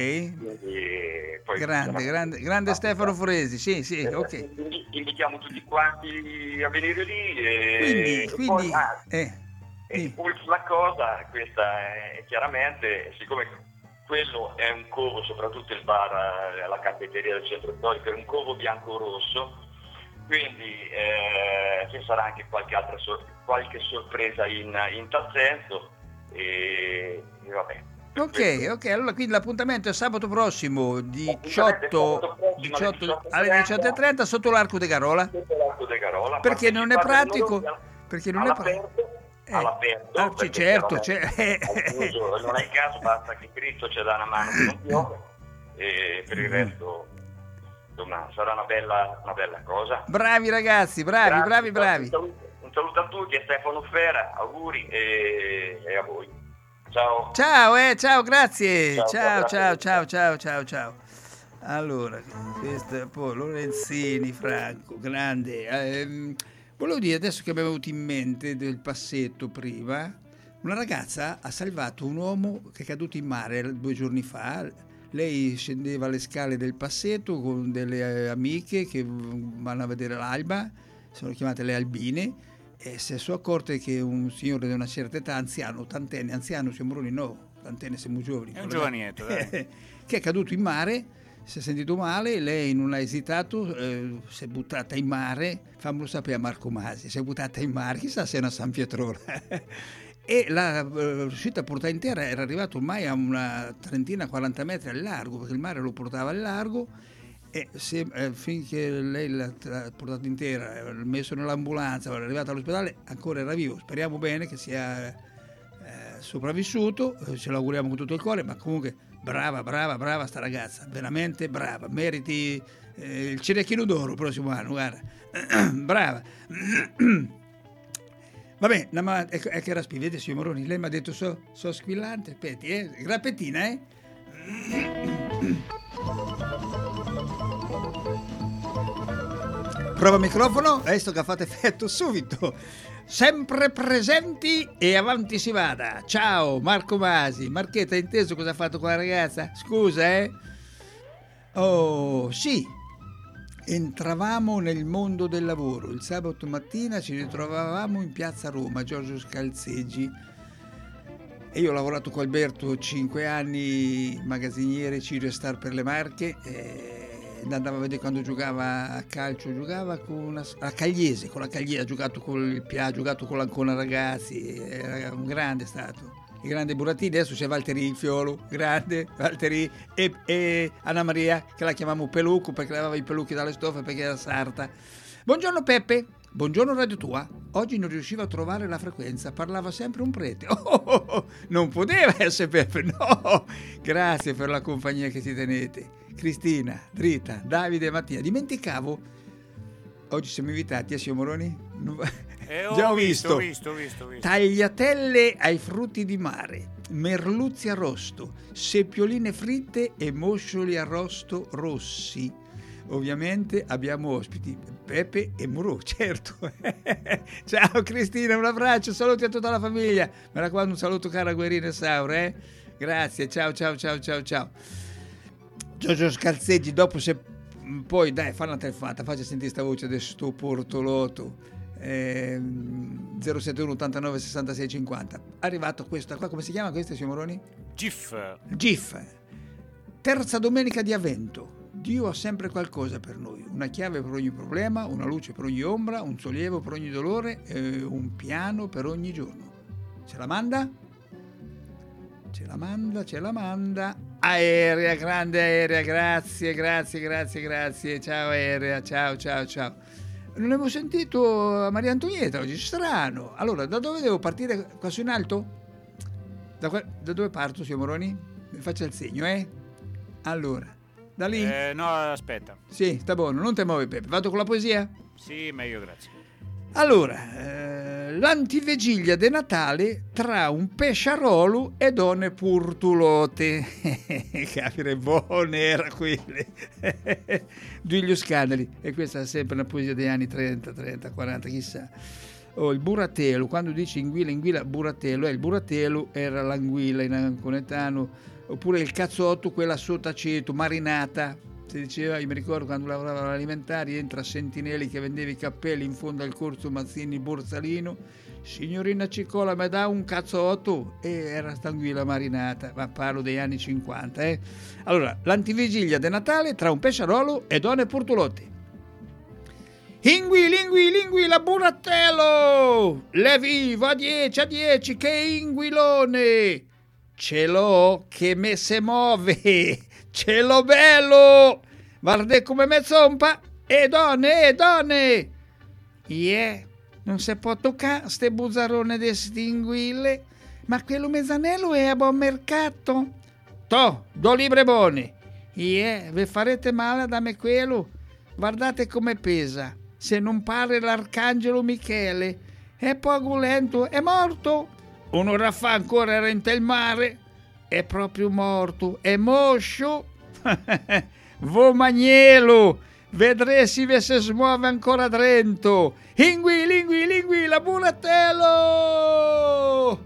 E poi grande, grande, grande Stefano Foresi, sì, sì, eh, ok. Quindi invitiamo tutti quanti a venire lì. E, Quindi, e quindi poi, ah, eh, e sì. ultima cosa, questa è chiaramente, siccome quello è un covo, soprattutto il bar, la caffetteria del centro storico, è un covo bianco-rosso, quindi eh, ci sarà anche qualche altra sor- qualche sorpresa in, in tal senso, e, e vabbè. Ok, ok, allora quindi l'appuntamento è sabato prossimo diciotto, diciotto alle diciotto e trenta sotto l'Arco de Garola. Sotto l'Arco de Garola. Perché non è pratico, perché non è pratico. Eh, all'aperto, ah, sì, certo, c'è, chiuso, non è il caso, basta che Cristo ci dà una mano che non piove, e per il resto insomma sarà una bella, una bella cosa. Bravi ragazzi, bravi, Grazie, bravi, bravi. Un saluto, un saluto a tutti, a Stefano Fera, auguri e, e a voi. Ciao. Ciao, eh, ciao, grazie. Ciao, Ciao, ciao, ciao, ciao, ciao, ciao, ciao. Allora, questo è poi Lorenzini, Franco, grande. Ehm, volevo dire, adesso che abbiamo avuto in mente del passetto prima, una ragazza ha salvato un uomo che è caduto in mare due giorni fa. Lei scendeva le scale del passetto con delle amiche che vanno a vedere l'alba, sono chiamate le albine, e si sono accorte che un signore di una certa età, anziano, ottantenne, anziano, siamo Moroni, no, ottantenne siamo giovani. È un giovanietto, dai. Che è caduto in mare, si è sentito male, lei non ha esitato, eh, si è buttata in mare, fammelo sapere a Marco Masi, si è buttata in mare, chissà se è una San Pietrona. E la uh, riuscita a portare in terra, era arrivato ormai a una trentina, quaranta metri al largo, perché il mare lo portava al largo, e se, eh, finché lei l'ha portato in terra, l'ha messo nell'ambulanza, era arrivato all'ospedale, ancora era vivo. Speriamo bene che sia eh, sopravvissuto, eh, ce l'auguriamo con tutto il cuore, ma comunque brava, brava, brava sta ragazza, veramente brava, meriti eh, il Cirecchino d'oro il prossimo anno, guarda. Brava. Vabbè, no, ma è, è che era spi, vede signor Moroni, lei mi ha detto so, so squillante, aspetti, eh, grappettina, eh. Prova microfono, adesso che ha fatto effetto subito. Sempre presenti e avanti si vada. Ciao Marco Masi. Marchetta, hai inteso cosa ha fatto con la ragazza? Scusa, eh. Oh, sì. Entravamo nel mondo del lavoro. Il sabato mattina ci ritrovavamo in piazza Roma, Giorgio Scalzeggi. E io ho lavorato con Alberto cinque anni, magazziniere Cirio Star per le Marche. E andavo a vedere quando giocava a calcio, giocava con una, a Cagliese, con la Cagliese, ha giocato con il Pia, ha giocato con l'Ancona Ragazzi, era un grande stato. Il grande Burattini, adesso c'è Valtteri Fiolo, grande Valtteri, e, e Anna Maria, che la chiamiamo Pelucco perché aveva i pelucchi dalle stoffe perché era sarta. Buongiorno Peppe, buongiorno Radio Tua. Oggi non riusciva a trovare la frequenza, parlava sempre un prete. Oh, oh, oh, non poteva essere Peppe, no. Grazie per la compagnia che ci tenete. Cristina, Rita, Davide e Mattia. Dimenticavo, oggi siamo invitati a signor Moroni? Eh, ho Già ho visto, visto. visto, visto, visto. Tagliatelle ai frutti di mare, merluzzi arrosto, seppioline fritte e moscioli arrosto rossi. Ovviamente abbiamo ospiti Peppe e Murò, certo. Ciao Cristina, un abbraccio, saluti a tutta la famiglia. Mi raccomando, un saluto cara Guerrino e Saura, eh? Grazie, ciao ciao ciao ciao ciao. Giorgio Scalzeggi, dopo se poi dai, fa una telefonata, faccia sentire sta voce di sto portolotto. Eh, zero sette uno ottantanove sessantasei cinquanta. Arrivato questa qua, come si chiama questa, signor Moroni? GIF. GIF. Terza domenica di Avvento. Dio ha sempre qualcosa per noi, una chiave per ogni problema, una luce per ogni ombra, un sollievo per ogni dolore e un piano per ogni giorno. Ce la manda? Ce la manda, ce la manda. Aerea, grande Aerea, grazie, grazie, grazie, grazie. Ciao Aerea, ciao, ciao, ciao. Non avevo sentito Maria Antonietta oggi, strano. Allora, da dove devo partire? Qua su in alto? Da, qua, da dove parto, signor Moroni? Mi faccia il segno, eh? Allora, da lì? Eh, no, aspetta. Sì, sta buono, non te muovi Peppe. Vado con la poesia? Sì, meglio, grazie. Allora, eh, l'antivegiglia de Natale tra un pesciarolo e donne purtulote. Capire, buone era quelle. Dugli scandali. E questa è sempre una poesia degli anni trenta, trenta, quaranta, chissà. Oh, il buratelo, quando dici inguila, inguila, buratelo, eh, il buratelo era l'anguilla in anconetano, oppure il cazzotto, quella sottaceto, marinata. Si diceva, io mi ricordo quando lavoravo all'alimentari, entra Sentinelli che vendeva i cappelli in fondo al corso Mazzini Borzalino, signorina Cicola mi dà un cazzotto, e era st'anguilla marinata, ma parlo degli anni cinquanta. Eh. Allora, l'antivigiglia de Natale tra un pesciarolo e donne portulotte. Ingui, lingui, lingui, la burattello! Le vivo a dieci, a dieci, che inguilone! Ce l'ho che me se muove! Ce l'ho bello! Guarda come me zompa! E donne, e donne! Yeah, non si può toccare ste buzzarone de stinguille, ma quello mezzanello è a buon mercato. To, do libre buone! Yeah, ve farete male da me quello? Guardate come pesa! Se non pare l'arcangelo Michele, è poco lento, è morto. Un'ora fa ancora era in tel mare, è proprio morto, è moscio. Vo Magnelo, vedrei se se smuove ancora drento. Ingui, lingui, lingui, la burattello.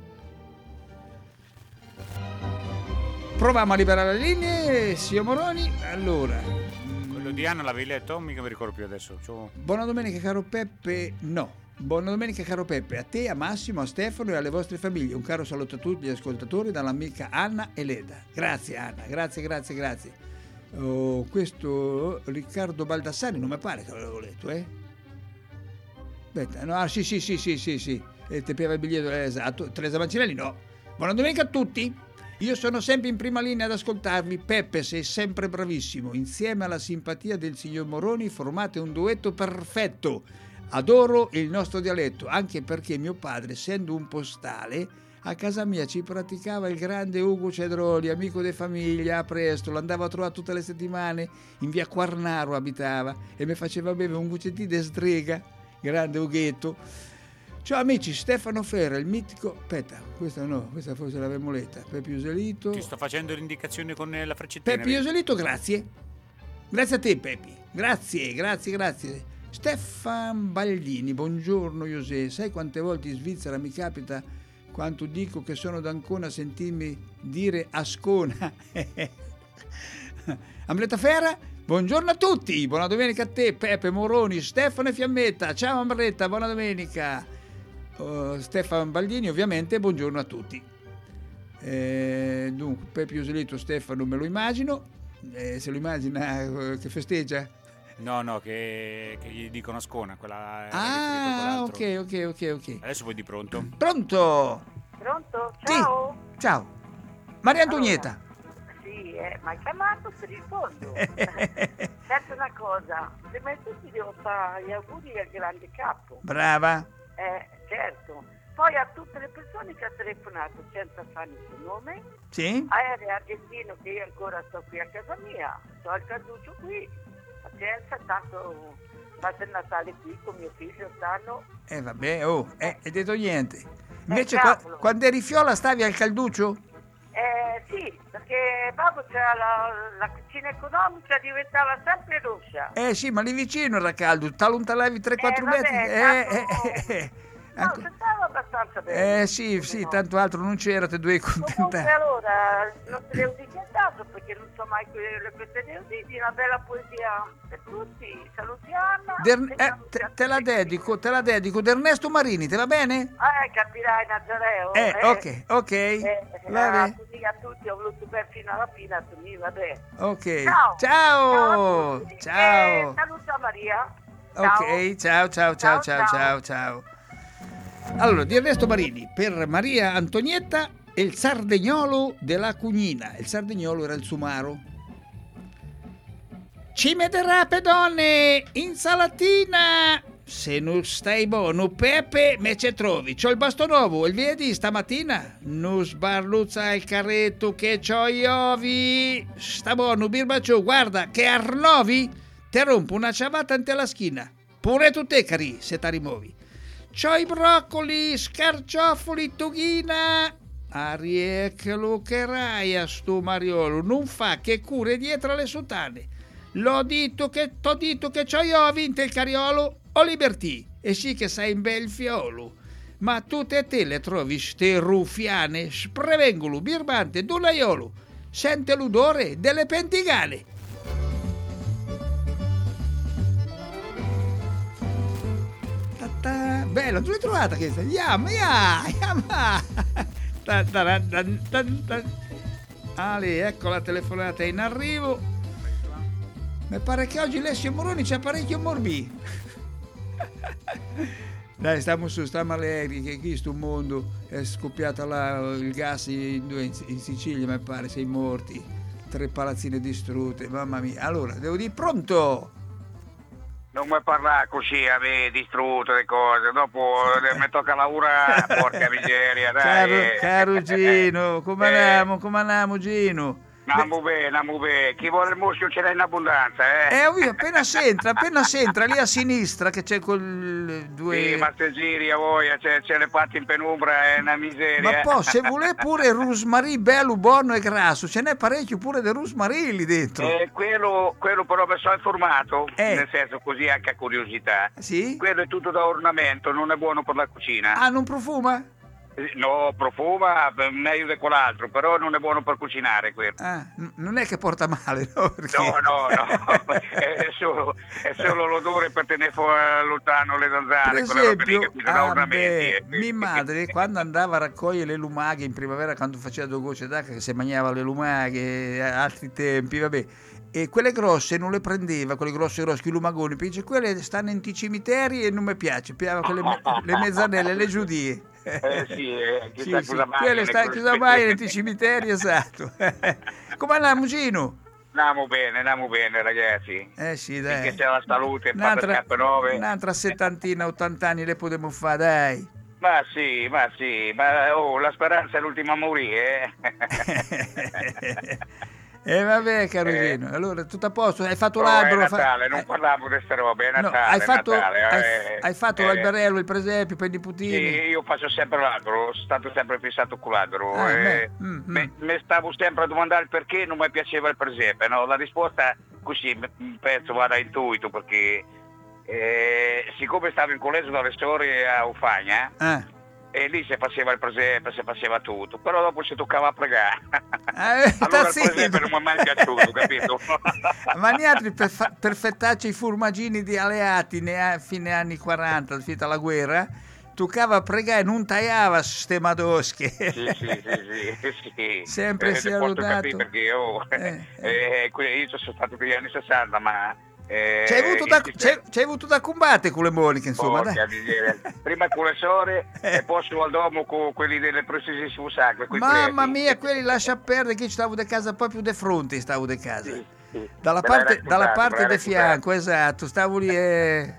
Proviamo a liberare le linee, signor Moroni. Allora... di Anna l'avevi letto? Mica mi ricordo più adesso. C'ho... Buona domenica caro Peppe, no. Buona domenica caro Peppe, a te, a Massimo, a Stefano e alle vostre famiglie. Un caro saluto a tutti gli ascoltatori dall'amica Anna e Leda. Grazie Anna, grazie, grazie, grazie. Oh, questo Riccardo Baldassari non mi pare che l'avevo letto, eh? Aspetta, no, ah, sì, sì, sì, sì, sì, sì. E te piava il biglietto, eh, esatto. Teresa Mancinelli, no. Buona domenica a tutti. Io sono sempre in prima linea ad ascoltarvi. Peppe, sei sempre bravissimo. Insieme alla simpatia del signor Moroni formate un duetto perfetto. Adoro il nostro dialetto, anche perché mio padre, essendo un postale, a casa mia ci praticava il grande Ugo Cedroli, amico di famiglia, a presto, l'andavo a trovare tutte le settimane, in via Quarnaro abitava, e mi faceva bere un guccettino di strega, grande Ughetto. Ciao amici, Stefano Ferra, il mitico... Aspetta, questa no, questa forse l'avremmo letta. Peppe Uselito. Ti sto facendo l'indicazione con la freccettina. Peppe Uselito, grazie. Grazie a te, Peppi. Grazie, grazie, grazie. Stefan Baldini, buongiorno José. Sai quante volte in Svizzera mi capita quando dico che sono d'Ancona a sentirmi dire Ascona? Amletta Ferra, buongiorno a tutti. Buona domenica a te, Peppe Moroni, Stefano e Fiammetta. Ciao Amletta, buona domenica. Uh, Stefano Baldini, ovviamente, buongiorno a tutti. Eh, dunque, Peppe Uselito, Stefano me lo immagino. Eh, se lo immagina uh, che festeggia? No, no, che, che gli dicono Ascona, quella. Ah, ok, ok, ok, ok. Adesso vuoi di pronto? Pronto? Pronto? Ciao. Sì. Ciao. Maria Antonietta. Allora, sì, eh, ma hai chiamato per rispondo. Senti una cosa, prima di tutto devo fare gli auguri al grande capo. Brava. Eh, certo. Poi a tutte le persone che hanno telefonato senza fare nessun nome. Sì. Aereo argentino che io ancora sto qui a casa mia, sto al Carduccio qui, pazienza, tanto faccio il Natale qui con mio figlio stanno. Eh vabbè, oh, eh, hai detto niente. Invece eh, qua, quando eri fiola stavi al Calduccio? Eh sì, perché babbo c'era la, la cucina economica diventava sempre rossa. Eh sì, ma lì vicino era caldo, t'allontanavi tre quattro eh, metri. Vabbè, Eh, tanto... eh, eh, No, Anco... si stava abbastanza bene. Eh sì, sì, no. Tanto altro non c'era, te dovevi contentare. Comunque allora, non te ne ho dichiarato perché non so mai quelle che te ne ho diti, una bella poesia per tutti, salutiamo. Der... Eh, te, te la dedico, te la dedico, d'Ernesto Marini, te va bene? Eh, capirai Nazareo. Eh, eh, ok, ok. Eh, vabbè. eh, così a tutti, ho voluto bene fino alla fine, a tu, vabbè. Ok, ciao. Ciao. Ciao. Ciao. Eh, saluta Maria. Ciao. Ok, ciao, ciao, ciao, ciao, ciao, ciao. Allora, di Ernesto Marini per Maria Antonietta e il sardegnolo della cugnina. Il sardegnolo era il sumaro. Ci metterà pedone, insalatina. Se non stai buono, Peppe, me ce trovi. C'ho il bastonovo, il vedi stamattina? Non sbarluzza il carretto che c'ho gli ovi. Sta buono, birbaccio, guarda che arnovi. Te rompo una ciabatta ante la schina. Pure tu te, cari, se ti rimuovi. c'ho i broccoli, scarciofoli, tughina. Ariecchelo che raia sto Mariolo, non fa che cure dietro le sotane. L'ho detto che t'ho detto che c'ho io vinto il cariolo o Libertì, e sì che sei un bel fiolo. Ma tutte e te le trovi ste ruffiane, sprevengolo, birbante, dolaiolo, sente l'odore delle pentigane. Ta-ta. Bella, tu l'hai trovata questa? Yam, yam, yam. Ta- ta- ta- ta- ta- Ale, ecco la telefonata in arrivo. Mi pare che oggi Alessio Moroni c'ha parecchio morbi. Dai, stiamo su, stiamo allegri, che qui sto mondo è scoppiato là, il gas in, in, in Sicilia, mi pare, sei morti, tre palazzine distrutte, mamma mia. Allora, devo dire pronto? Non mi parlare così, a me distrutto le cose, dopo mi tocca lavorare, porca miseria, dai. Caro, caro Gino, come Eh. andiamo, come andiamo Gino? Andiamo bene, andiamo bene, chi vuole il muschio ce l'ha in abbondanza, eh? Eh, ovvio, appena si entra, appena si entra, lì a sinistra che c'è quel due... Sì, ma se giri a voi, c'è, c'è le parti in penombra, è una miseria. Ma poi, se vuole pure il rosmarì bello, buono e grasso, ce n'è parecchio pure del rosmarì lì dentro. Eh, quello, quello però mi sono informato, Eh. nel senso così anche a curiosità. Sì? Quello è tutto da ornamento, non è buono per la cucina. Ah, non profuma? Eh, No, profuma eh, meglio di quell'altro, però non è buono per cucinare quello. Ah, n- non è che porta male, no? Perché... No, no, no, è solo, è solo l'odore per tenere fuori lontano le zanzare, Per quella roba lì, esempio, capito, da ah, ornamenti. beh, eh. mia madre quando andava a raccogliere le lumaghe in primavera, quando faceva due gocce d'acqua, che si mangiava le lumaghe a altri tempi, vabbè, e quelle grosse non le prendeva, quelle grosse grosse, i lumagoni, perché dice, quelle stanno in ti cimiteri e non mi piace, piava quelle me- le mezzanelle, le giudie. Eh sì, eh, Sì, chissà sì, cosa mai. quelle sta chiusa mai nei cimiteri, esatto. Come andiamo Gino? Andiamo bene, andiamo bene ragazzi. Eh sì, Finché dai. c'è la salute, fatta Un'altra, scarpe nuove. un'altra settantina, ottant'anni le potremo fare, dai. Ma sì, ma sì, ma oh, la speranza è l'ultima a morire, eh. E eh, vabbè, caro Gino, allora tutto a posto, hai fatto Oh, l'albero? è fa- Natale, non parlavo di queste robe, è no, Natale, hai fatto, Natale, hai, eh, hai fatto eh, l'alberello, il presepe per i nipotini? Sì, io faccio sempre l'albero, sono stato sempre fissato con l'albero. Ah, eh, beh, mm, me- me stavo sempre a domandare il perché non mi piaceva il presepe, no? La risposta così, m- penso vada a intuito, perché eh, siccome stavo in collegio dalle storie a Ufagna, Ah. e lì si faceva il presepe, si faceva tutto, però dopo si toccava a pregare. Ah, eh, allora il sta presepe non mi è mai piaciuto, capito? Ma gli altri per, fa- per fettarci i formagini di alleati ne a fine anni quaranta, finita la guerra, toccava a pregare e non tagliava ste madosche. Sì, sì, sì, sì, sì. Sempre eh, sia posso lodato. capire perché io, Eh, eh, que- io ci sono stato per gli anni sessanta, ma eh, C'hai avuto, da, in- c'hai, c'hai avuto da combattere con le moniche, insomma. porca Dai. miseria. Prima con le sore e poi su al domo con quelli delle precisissimo sacre. quei Mamma preti. mia, quelli lascia perdere che io stavo di casa proprio di fronte, stavo di casa. Sì, sì. Dalla Me l'hai parte, raccontato, dalla me parte l'hai di raccontato. fianco, esatto, stavo lì e...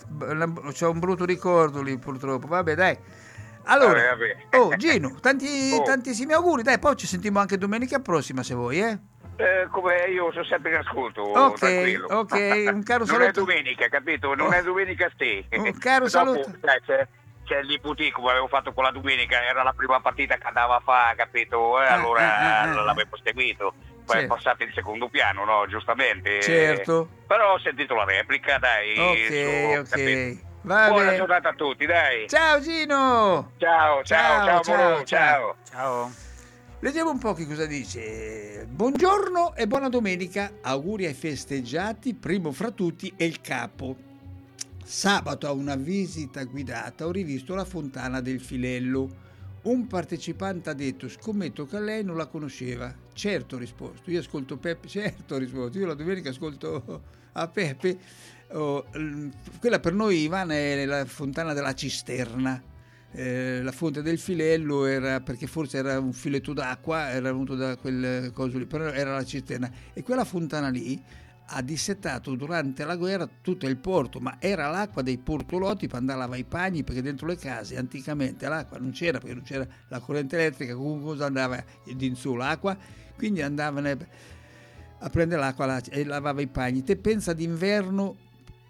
C'ho un brutto ricordo lì purtroppo, vabbè dai. Allora, Vabbè, vabbè. oh Gino, tanti, Oh. tantissimi auguri, dai, poi ci sentiamo anche domenica prossima se vuoi, eh? Eh, come io sono sempre in ascolto, Ok, tranquillo. ok, un caro non saluto. è domenica, capito? Non Oh. è domenica ste. Un caro Dopo, saluto. sai, c'è, c'è il Liputì, come avevo fatto con la domenica, era la prima partita che andava a fare, capito? Eh, Ah, allora ah, ah, ah. l'avevo seguito. Poi Certo. è passato in secondo piano, no? Giustamente. Certo. Però ho sentito la replica, dai. Ok, su, capito? ok. Va Buona bene. giornata a tutti, dai. Ciao Gino! Ciao, ciao, ciao, ciao, Moro, ciao. ciao. Ciao. Leggiamo un po' che cosa dice. Buongiorno e buona domenica, auguri ai festeggiati, primo fra tutti è il capo. Sabato a una visita guidata ho rivisto la fontana del Filello. Un partecipante ha detto, scommetto che lei non la conosceva. Certo, ho risposto, io ascolto Peppe, certo, ho risposto, io la domenica ascolto a Peppe. Oh, l- quella per noi, Ivana, è la fontana della cisterna. Eh, la fonte del Filello era perché forse era un filetto d'acqua, era venuto da quel coso lì, però era la cisterna. E quella fontana lì ha dissettato durante la guerra tutto il porto, ma era l'acqua dei portolotti per andare a lavare i bagni, perché dentro le case anticamente l'acqua non c'era, perché non c'era la corrente elettrica, comunque cosa andava in su l'acqua, quindi andavano a prendere l'acqua e lavava i bagni. Te pensa d'inverno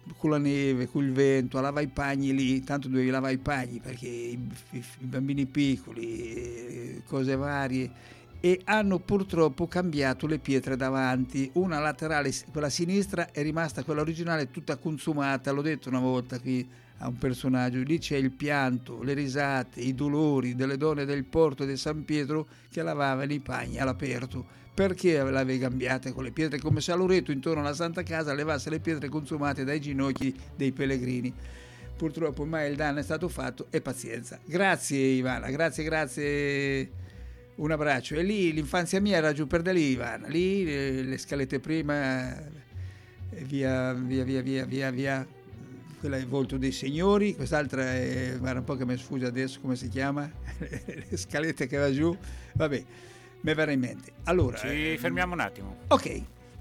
con la neve, con il vento, a lavare i pagni lì, tanto dovevi lavare i pagni perché i, i, i bambini piccoli, cose varie, e hanno purtroppo cambiato le pietre davanti, una laterale, quella sinistra è rimasta quella originale tutta consumata, l'ho detto una volta qui a un personaggio, lì c'è il pianto, le risate, i dolori delle donne del porto di San Pietro che lavavano i pagni all'aperto. Perché l'avevi cambiate con le pietre, come se a Loreto intorno alla Santa Casa levasse le pietre consumate dai ginocchi dei pellegrini. Purtroppo ormai il danno è stato fatto e pazienza. Grazie Ivana, grazie, grazie, un abbraccio. E lì l'infanzia mia era giù per da lì, Ivana, lì le, le scalette prima, via via via via via via, quella è il volto dei signori, quest'altra è, guarda un po' che mi sfugge adesso come si chiama, le scalette che va giù, vabbè. Mi verrà in mente. Allora, ci fermiamo un attimo. Ok.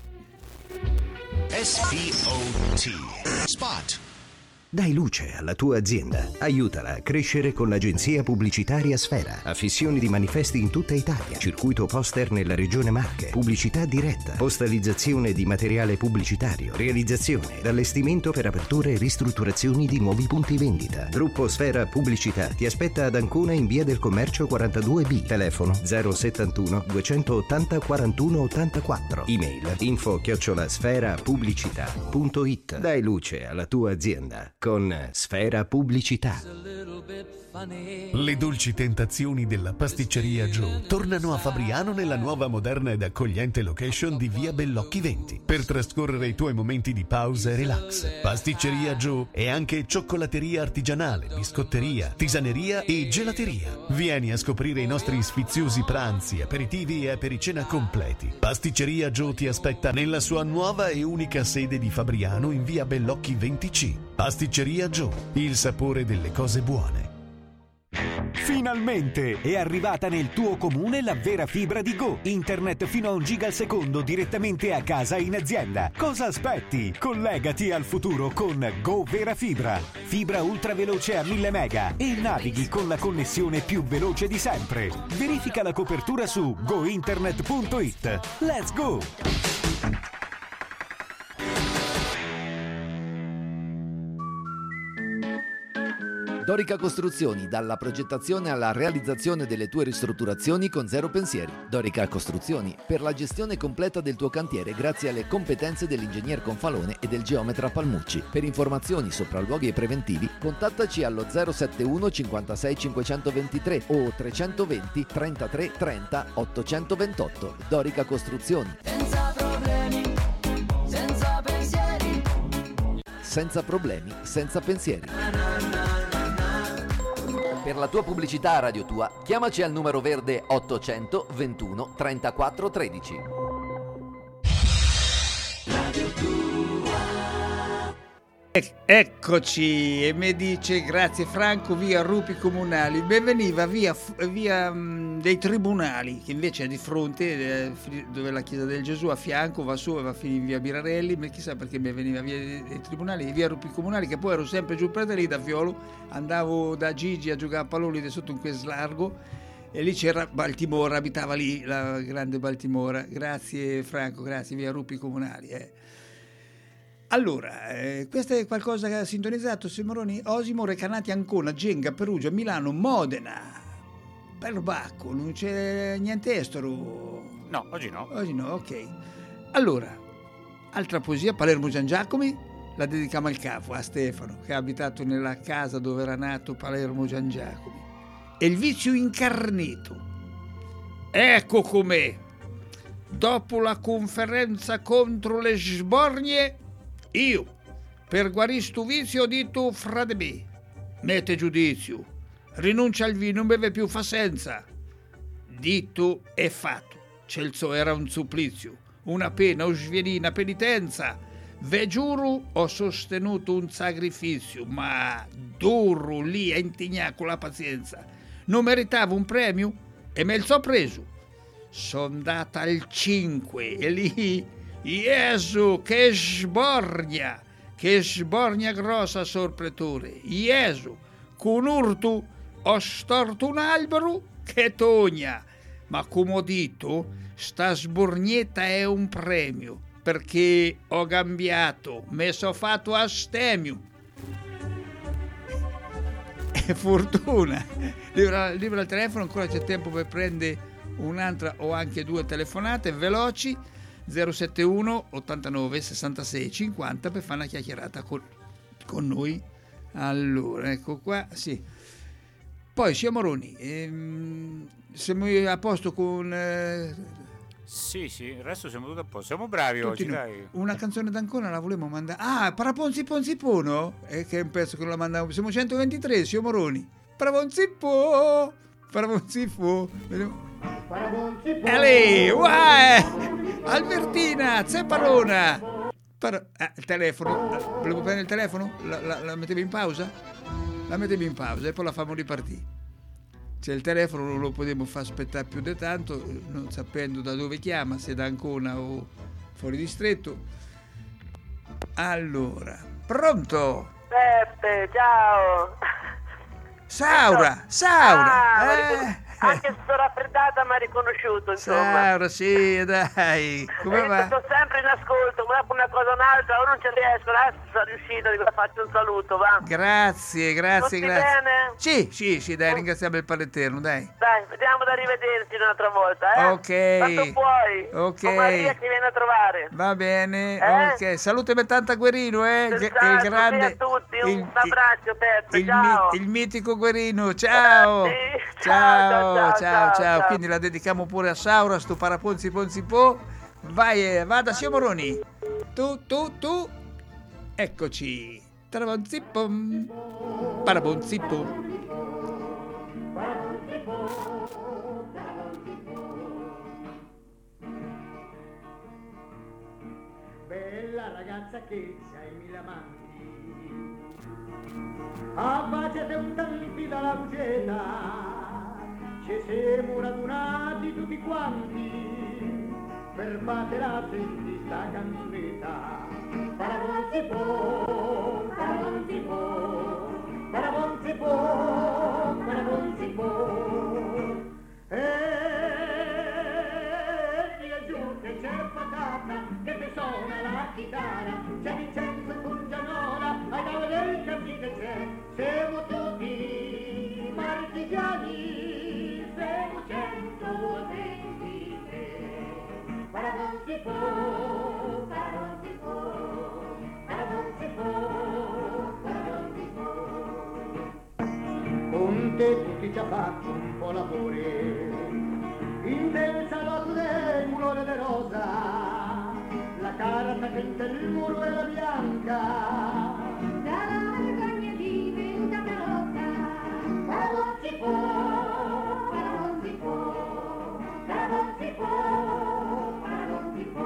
S P O T Spot. Dai luce alla tua azienda. Aiutala a crescere con l'agenzia pubblicitaria Sfera. Affissioni di manifesti in tutta Italia. Circuito poster nella regione Marche. Pubblicità diretta. Postalizzazione di materiale pubblicitario. Realizzazione ed allestimento per aperture e ristrutturazioni di nuovi punti vendita. Gruppo Sfera Pubblicità ti aspetta ad Ancona in via del Commercio quarantadue B. Telefono zero settantuno duecentottanta quarantuno ottantaquattro. Email info chiocciola sfera pubblicità punto it. Dai luce alla tua azienda con Sfera Pubblicità. Le dolci tentazioni della pasticceria Joe tornano a Fabriano nella nuova moderna ed accogliente location di via Bellocchi venti per trascorrere i tuoi momenti di pausa e relax. Pasticceria Joe è anche cioccolateria artigianale, biscotteria, tisaneria e gelateria. Vieni a scoprire i nostri sfiziosi pranzi, aperitivi e apericena completi. Pasticceria Joe ti aspetta nella sua nuova e unica sede di Fabriano in via Bellocchi venti C. Pasticceria Joe, il sapore delle cose buone. Finalmente è arrivata nel tuo comune la vera fibra di Go. Internet fino a un giga al secondo direttamente a casa in azienda. Cosa aspetti? Collegati al futuro con Go Vera Fibra. Fibra ultra veloce a mille mega e navighi con la connessione più veloce di sempre. Verifica la copertura su go internet punto it. Let's go! Dorica Costruzioni, dalla progettazione alla realizzazione delle tue ristrutturazioni con zero pensieri. Dorica Costruzioni, per la gestione completa del tuo cantiere grazie alle competenze dell'ingegner Confalone e del geometra Palmucci. Per informazioni, sopralluoghi e preventivi, contattaci allo zero settantuno cinquantasei cinquecentoventitré o trecentoventi trentatré trenta ottocentoventotto. Dorica Costruzioni. Senza problemi, senza pensieri. Senza problemi, senza pensieri. Per la tua pubblicità a Radio Tua, chiamaci al numero verde ottocento ventuno trentaquattro tredici. Radio Tua. Ec- eccoci, e mi dice grazie Franco, via Rupi Comunali. Ben veniva via, via mh, dei tribunali, che invece è di fronte, eh, dove la chiesa del Gesù a fianco, va su e va a finire in via Birarelli, ma chissà perché mi veniva via dei, dei tribunali, via Rupi Comunali, che poi ero sempre giù per da lì da Fiolo, andavo da Gigi a giocare a pallone di sotto in quel slargo, e lì c'era Baltimora, abitava lì la grande Baltimora. Grazie Franco, grazie, via Rupi Comunali. Eh. Allora, eh, questo è qualcosa che ha sintonizzato Simoroni, Osimo, Recanati, Ancona, Genga, Perugia, Milano, Modena, Perbacco, non c'è niente estero? No, oggi no. Oggi no, ok. Allora, altra poesia, Palermo Gian Giacomi, la dedichiamo al capo, a Stefano, che ha abitato nella casa dove era nato Palermo Gian Giacomi. E il vizio incarnito. Ecco com'è. Dopo la conferenza contro le sbornie, io, per guarire sto vizio, ho detto fra di me, mette giudizio, rinuncia al vino, non beve più, fa senza. Ditto e fatto, Celso era un supplizio, una pena, o svienina, penitenza. Ve giuro, ho sostenuto un sacrificio, ma duro lì a intignare con la pazienza. Non meritavo un premio e me il so preso. Sono andata al cinque e lì... Gesù, che sbornia, che sbornia grossa sorpretore. Gesù, con urto ho storto un albero che togna. Ma come ho detto, sta sbornietta è un premio. perché ho cambiato, mi sono fatto astemio. E fortuna, libera, libera il telefono, ancora c'è tempo per prendere un'altra o anche due telefonate veloci. Zero sette uno ottantanove sessantasei cinquanta per fare una chiacchierata con, con noi. Allora, ecco qua, sì. Poi, signor Moroni, ehm, siamo a posto con... Eh, Sì, sì, il resto siamo tutti a posto. Siamo bravi oggi, noi. dai. Una canzone d'Ancona la volevamo mandare. Ah, Paraponzi Ponzipono? È che è un pezzo che non la mandiamo. Siamo centoventitré, signor Moroni. Paraponzipo! Paraponzipo! E lì, uai! Albertina, Zepparona! Par- eh, il telefono. Eh, volevo prendere il telefono? La, la, la mettevi in pausa? La mettevi in pausa e poi la fammo ripartire. C'è il telefono, non lo potremo far aspettare più di tanto, non sapendo da dove chiama, se da Ancona o fuori distretto. Allora, pronto? Peppe, ciao. Saura, Saura. Ah, eh. Anche se sono raffreddata mi ha riconosciuto, insomma. Saura, sì, dai. Come Eh, va? Sto sempre in ascolto, ma una cosa o un'altra, o non ci riesco, adesso sono riuscito, dico, faccio un saluto, va. Grazie, grazie, Tutti grazie. bene? Sì, sì, sì, dai, ringraziamo il Padre Eterno, dai. Dai, vediamo da rivederci un'altra volta, eh? Ok. Quando puoi. Ok. Con Maria ci viene a trovare. Va bene, Eh? ok. Salutami tanta Guerino, eh? Il, Senz'altro, il sì, grande. a tutti, un il- abbraccio, Peppe, il, ciao. mi- il mitico Guerino, ciao. Sì, ciao, ciao, ciao, ciao, ciao, ciao. Quindi la dedichiamo pure a Saura, sto Paraponzi Ponzi Po. Vai, eh, vada, signor Moroni. Tu, tu, tu. Eccoci. Paraponzi Pom. Paraponzi Po. Bella ragazza che c'hai mille amanti, abbaciate un tanti dalla buceta, ci siamo radunati tutti quanti per battere a sentire sta canzonetta. Parabonzi po, parabonzi po, parabonzi po, parabonzi po. E io giù che c'è patata che mi suona la chitarra, c'è Vincenzo Pungianola, ai tavoli del capì che c'è, siamo tutti marchigiani, siamo centoventitré. Parabonzi po, parabonzi po, parabonzi po, parabonzi po. Con te tutti ci ha fatto un po' l'amore, in del salotto del mulone de rosa, la carta che in del muro era bianca, dalla vergogna divenuta carota. Parabonzi po, parabonzi po, parabonzi po, parabonzi po.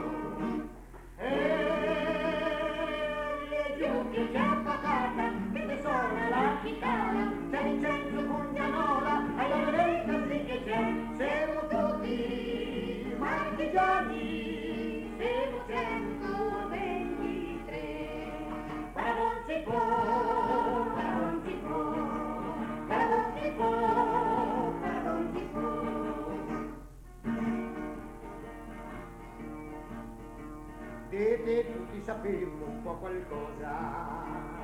E giù che c'è patata, che mi suona la chitarra, c'è Vincenzo Pungianola, ai loro dei così che c'è, siamo tutti marchigiani, siamo centoventitré. Parabonzi po, parabonzi po, parabonzi po, parabonzi po. Di te tutti sappiamo un po' qualcosa,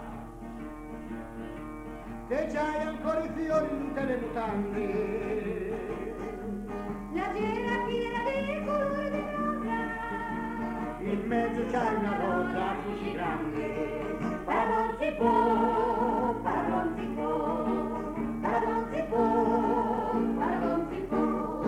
che c'hai ancora i fiori in te le mutande, la cera piena di colore di rosa, in mezzo c'hai una rosa così grande. Parabonzi po, parabonzi po, parabonzi po, parabonzi po.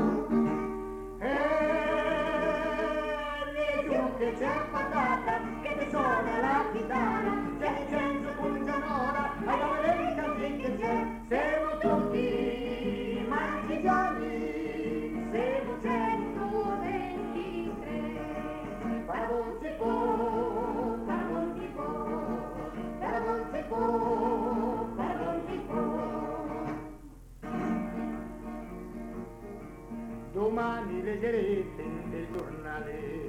E giù che c'è patata, che mi suona la chitarra, c'è Vincenzo Pungianola, ai nove dei casi che c'è, siamo tutti marchigiani, siamo centoventitré. Parabonzi po, parabonzi po, parabonzi po, parabonzi po. Domani leggerete nel giornale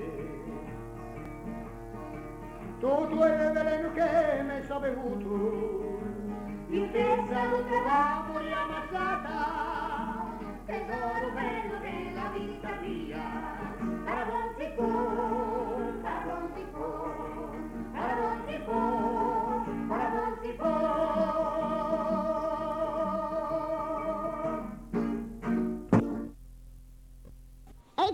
tutto il veleno che mi so bevuto, in che salute va pure ammazzata, tesoro bello della vita mia. Parabonzi po,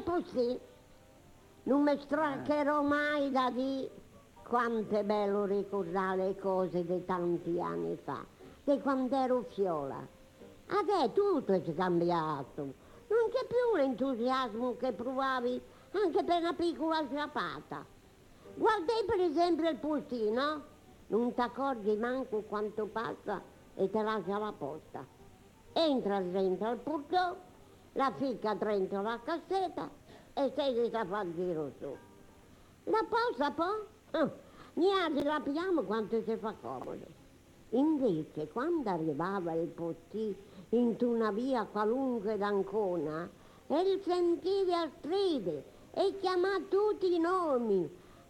così. Non mi straccherò mai da dire quanto è bello ricordare le cose di tanti anni fa, di quando ero fiola. Adesso tutto è cambiato. Non c'è più l'entusiasmo che provavi anche per una piccola sciappata. Guardai per esempio il postino, non ti accorgi manco quanto passa e te lascia la posta. Entra dentro al portone, la ficca dentro la cassetta e sei a fare il giro su. La posa poi? Ah, neanche la piamo quanto si fa comodo. Invece quando arrivava il postino in una via qualunque d'Ancona, e sentivi a stride e chiamava tutti i nomi.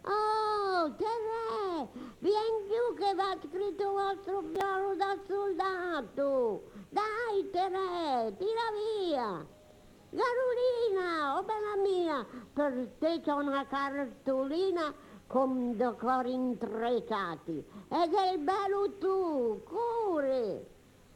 Oh, Terè, vieni giù che va scritto il vostro fiolo da soldato. Dai, Terè, tira via. Carolina, oh bella mia, per te c'è una cartolina con decori intrecciati. Ed è il bello tu, corre.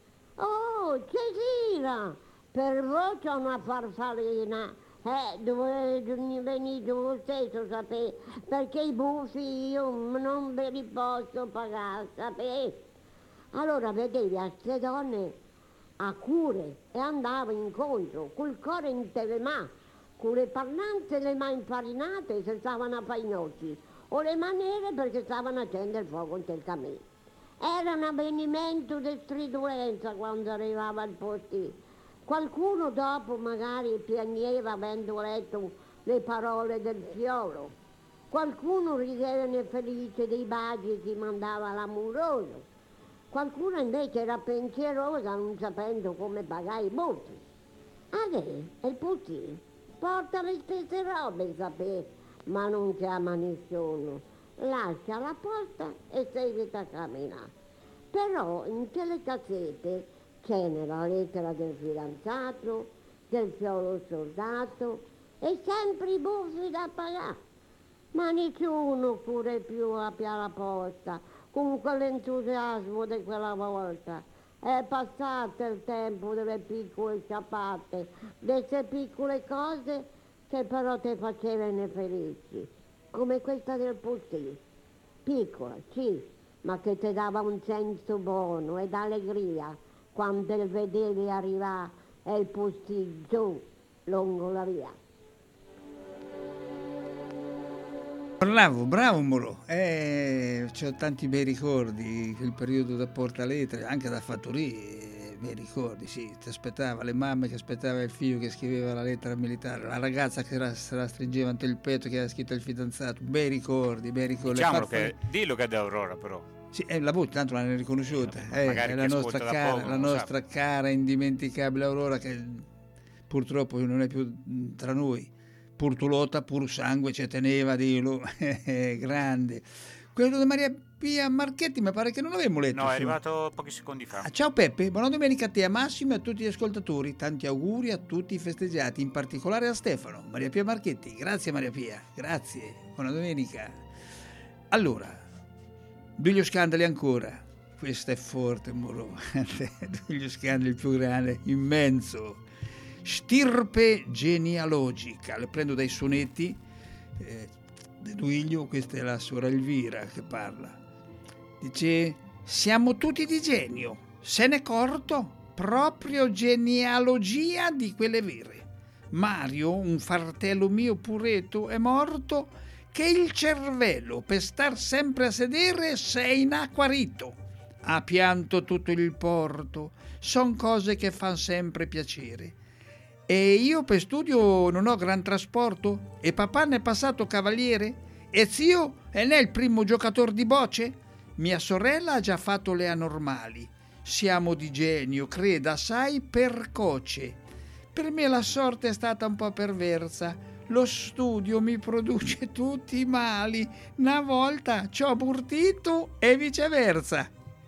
Oh, Cesira, per voi c'è una farfallina. Eh, dove venite voi stesso, sapete, perché i buffi io non ve li posso pagare, sapete. Allora vedevi a queste donne a cure e andavo incontro, col cuore in te le mani, con le parlanze le mani infarinate se stavano a fare i gnocchi, o le maniere perché stavano a accendere il fuoco nel camino. Era un avvenimento di stridulenza quando arrivava al postino. Qualcuno dopo magari piangeva avendo letto le parole del fiolo. Qualcuno rideva felice dei baci che mandava l'amoroso. Qualcuno invece era pensierosa non sapendo come pagare i buffi. Adesso il postino porta le stesse robe, sapete, ma non chiama nessuno. Lascia la posta e seguita a camminare. Però in quelle cassette c'è la lettera del fidanzato, del fiolo soldato e sempre i buffi da pagare. Ma nessuno pure più abbia la posta con quell'entusiasmo di quella volta. È passato il tempo delle piccole sciappate, delle piccole cose che però ti facevano felici, come questa del postino. Piccola, sì, ma che ti dava un senso buono ed allegria quando il vedevi arrivare e il postino giù lungo la via. Bravo, bravo Moro, eh, c'ho tanti bei ricordi, quel periodo da portalettere, anche da fattoria, bei ricordi, sì, ti aspettava, le mamme che aspettava il figlio che scriveva la lettera militare, la ragazza che era, se la stringeva ante il petto che aveva scritto il fidanzato, bei ricordi, bei ricordi. Diciamolo che, dillo che è di Aurora però. Sì, eh, la voce tanto l'hanno riconosciuta, eh, magari è la nostra, cara, poco, la nostra cara, indimenticabile Aurora che purtroppo non è più tra noi. Purtulota, pur sangue, ci teneva, dirlo, grande. Quello di Maria Pia Marchetti mi pare che non avevamo letto. No, è su. arrivato pochi secondi fa. Ah, ciao Peppe, buona domenica a te, a Massimo e a tutti gli ascoltatori. Tanti auguri a tutti i festeggiati, in particolare a Stefano. Maria Pia Marchetti, grazie Maria Pia, grazie, buona domenica. Allora, Duilio Scandali ancora. Questo è forte, Moro. Duilio Scandali, il più grande, immenso. Stirpe genealogica, le prendo dai sonetti eh, di Duilio, questa è la suora Elvira che parla. Dice: siamo tutti di genio, se n'è corto, proprio genealogia di quelle vere. Mario, un fratello mio puretto, è morto che il cervello per star sempre a sedere s'è inacquarito. Ha pianto tutto il porto, son cose che fan sempre piacere. E io per studio non ho gran trasporto e papà ne è passato cavaliere e zio è né il primo giocatore di bocce. Mia sorella ha già fatto le anormali. Siamo di genio, creda, sai, percoce. Per me la sorte è stata un po' perversa. Lo studio mi produce tutti i mali. Una volta ci ho burtito e viceversa.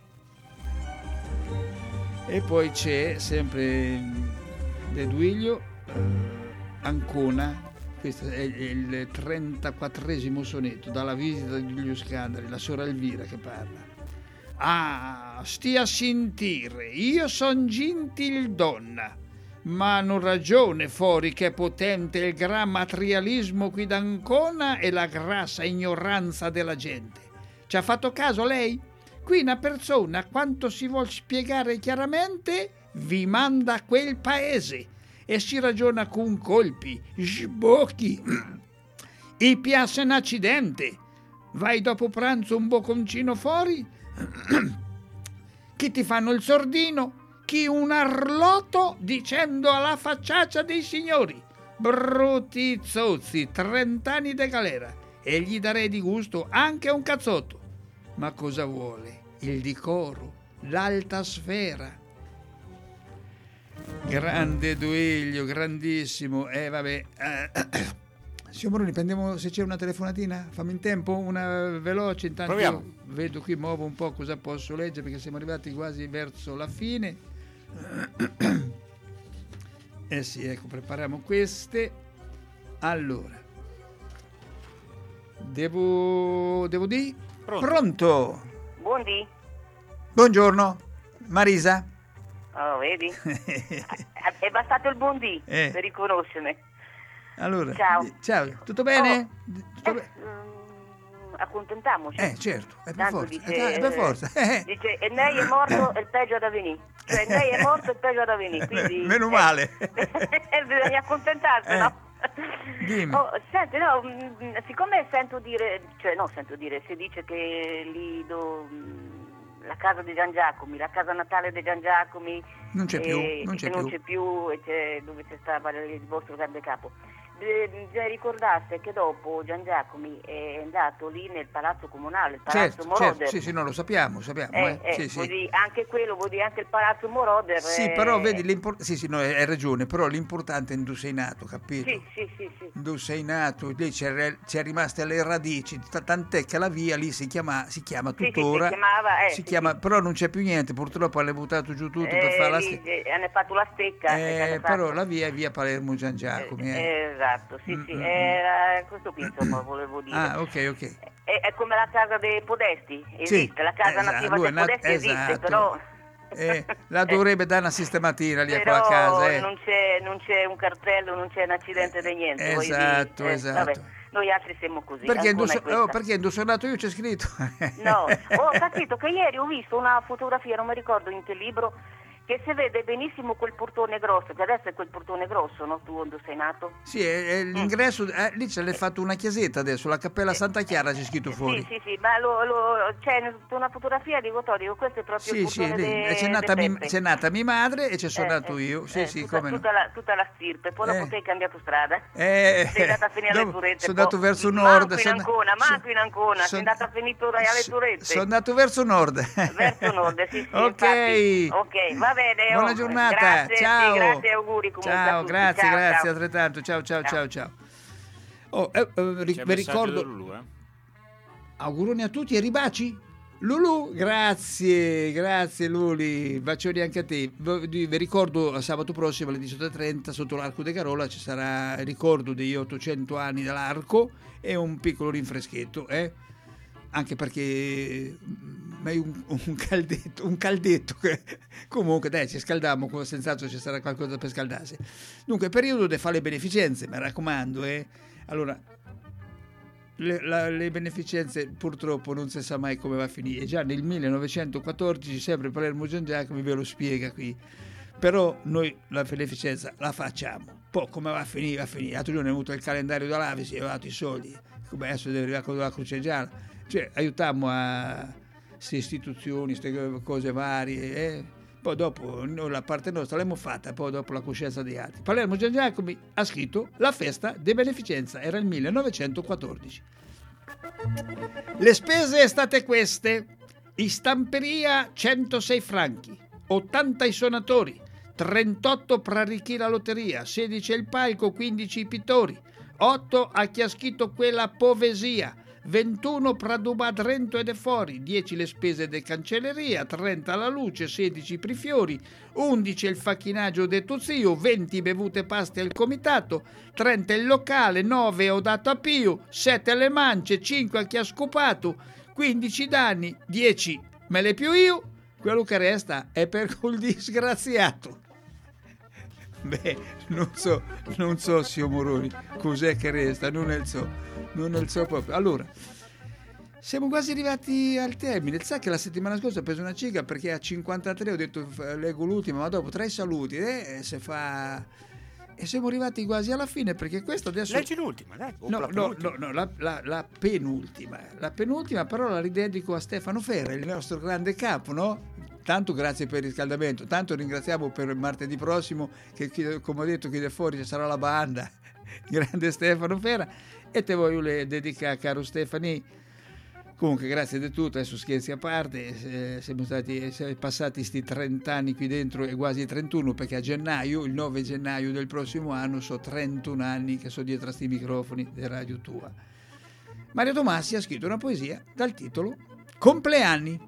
E poi c'è sempre De Duilio, Ancona, questo è il trentaquattresimo sonetto, dalla visita di Duilio Scandali, la sorella Elvira che parla. Ah, stia a sentire, io son gentil donna, Ma hanno ragione fuori che è potente il gran materialismo qui d'Ancona e la grassa ignoranza della gente. Ci ha fatto caso lei? Qui una persona, quanto si vuol spiegare chiaramente, vi manda a quel paese e si ragiona con colpi, sbocchi. I piace un accidente. Vai dopo pranzo un bocconcino fuori, chi ti fanno il sordino, chi un arlotto dicendo alla facciaccia dei signori, brutti zozzi, trent'anni de galera, e gli darei di gusto anche un cazzotto. Ma cosa vuole? Il decoro, l'alta sfera. Grande Duilio, grandissimo. E eh, vabbè. Eh, signor Moroni, prendiamo se c'è una telefonatina? Fammi in tempo, una veloce. Intanto io vedo qui, muovo un po' cosa posso leggere perché siamo arrivati quasi verso la fine. Eh sì, ecco, prepariamo queste. Allora. Devo... devo dire? Pronto? Pronto? Buondì. Buongiorno. Marisa? Oh, vedi? È bastato il buondì eh. per riconoscermi. Allora, ciao. Ciao, tutto bene? Oh, tutto eh, be- mm, accontentiamoci. Eh, certo, è per Tanto forza. Dice, è per forza. Eh, dice, e lei è morto e il peggio da venire. Cioè, lei è morto e il peggio da venire. Quindi, meno eh, male. bisogna accontentarsi, eh. no? Dimmi. Oh, senti, no, mh, siccome sento dire, cioè no, sento dire, si dice che lì do, mh, la casa di Gian Giacomi, la casa natale di Gian Giacomi non c'è e, più, non c'è e più. non c'è più e c'è, dove c'è stava il vostro grande capo. Bisogna ricordarsi che dopo Gian Giacomi è andato lì nel palazzo comunale, il palazzo Certo, Moroder. certo, sì, sì, no, lo sappiamo, sappiamo. Eh, Eh, eh, sì, sì. vuol dire anche quello, vuol dire anche il palazzo Moroder. Sì, eh, però vedi, l'impor- sì, sì, no, hai ragione, però l'importante è in dove sei nato, capito? Sì, sì, sì, sì. Dove sei nato, lì c'è, c'è rimaste le radici, t- tant'è che la via lì si chiama, si chiama Sì, sì, tuttora, si chiamava, eh, si sì, chiama, sì. però non c'è più niente, purtroppo hanno buttato giù tutto per Eh, fare la lì, stecca. eh, hanno fatto la stecca. e Eh, hanno però fatto- la via è via Palermo Gian Giacomi. Eh. Eh, esatto, sì, sì, Mm, mm, era questo qui insomma volevo dire. Ah, ok, ok. È, è come la casa dei Podesti, Sì, esiste, la casa esatto, nativa lui è dei nat- Podesti esiste, esatto. però... Eh, la dovrebbe dare una sistematina lì a Però quella casa. Eh. non, c'è, non c'è un cartello, non c'è un accidente di niente. voglio Esatto, dire. Eh, esatto. vabbè, noi altri siamo così. Perché Ancona indosso- è questa. oh, perché indossonato io c'è scritto. No, ho capito che ieri ho visto una fotografia, non mi ricordo in che libro, che si vede benissimo quel portone grosso, che adesso è quel portone grosso, no? Tu quando sei nato? Sì, è, è l'ingresso, eh, lì ce l'hai fatto una chiesetta adesso, la Cappella Santa Chiara c'è scritto fuori. Sì, sì, sì, ma lo, lo, c'è una fotografia di Gotò, dico questo è proprio Sì, il sì, portone lì, de, e c'è, nata de mi, Peppe. c'è nata mia madre e c'è sono Eh, nato eh, io. Sì, eh, sì, tutta, come no. tutta, la, tutta la stirpe, poi dopo Eh. te hai cambiato strada. Eh, sei andata a finire alle dopo Turette. sono poi- andato verso Manco nord, in sono- Ancona, manco in Ancona, sei sono- andata a finire alle Turette. Sono andato verso nord. Verso nord, sì, sì, Ok. infatti. Ok, va bene. Buona oh, giornata, grazie, sì, ciao. grazie e auguri comunque a Ciao, tutti. grazie, Ciao, grazie, ciao. altrettanto. Ciao, ciao, ciao, ciao. Oh, eh, eh, ri- C'è il vi messaggio ricordo. da Lulu, eh? Auguroni a tutti e ribaci. Lulu, grazie, grazie Luli, bacioni anche a te. Vi vi ricordo sabato prossimo alle diciotto e trenta sotto l'Arco de Carola ci sarà il ricordo degli ottocento anni dell'Arco e un piccolo rinfreschetto, eh? Anche perché mm, è un, un caldetto, un caldetto che comunque dai ci scaldiamo, senz'altro ci sarà qualcosa per scaldarsi. Dunque periodo di fare le beneficenze, mi raccomando, eh? Allora Le, la, le beneficenze purtroppo non si sa mai come va a finire. Già nel millenovecentoquattordici sempre Palermo Gian Giacomi ve lo spiega qui, però noi la beneficenza la facciamo, poi come va a finire va a finire. L'altro giorno è venuto il calendario dall'Avi, si è levato i soldi, come adesso deve arrivare con la Croce Gialla, cioè aiutiamo a queste istituzioni, queste cose varie, eh? Poi dopo noi la parte nostra l'abbiamo fatta, poi dopo la coscienza di altri. Palermo Gian Giacomi ha scritto la festa di beneficenza, era il millenovecentoquattordici. Le spese è state queste: in stamperia centosei franchi, ottanta i suonatori, trentotto per arricchire la lotteria, sedici il palco, quindici i pittori, otto a chi ha scritto quella poesia, ventuno per adubadrento e de fuori, dieci le spese de cancelleria, trenta la luce, sedici per i fiori, undici il facchinaggio de Tuzio, venti bevute paste al comitato, trenta il locale, nove ho dato a Pio, sette alle mance, cinque a chi ha scopato, quindici danni, dieci me le più io, quello che resta è per quel disgraziato. Beh, non so, non so, signor Moroni, cos'è che resta, non ne so, non ne so proprio. Allora, siamo quasi arrivati al termine. Sa che la settimana scorsa ho preso una ciga perché a cinquantatré ho detto leggo l'ultima, ma dopo tre saluti eh, se fa... E siamo arrivati quasi alla fine perché questo adesso... Leggi l'ultima, dai. No, la no, no, no la, la, la penultima. La penultima però la ridedico a Stefano Ferra, il nostro grande capo, no? Tanto grazie per il riscaldamento, tanto ringraziamo per martedì prossimo che, come ho detto, qui da fuori ci sarà la banda, grande Stefano Ferra, e te voglio le dedicare, caro Stefani. Comunque grazie di tutto, adesso scherzi a parte, eh, siamo stati siamo passati sti trenta anni qui dentro e quasi trentuno, perché a gennaio, il nove gennaio del prossimo anno, so trentuno anni che sono dietro a sti microfoni di Radio Tua. Mario Tomassi ha scritto una poesia dal titolo Compleanni.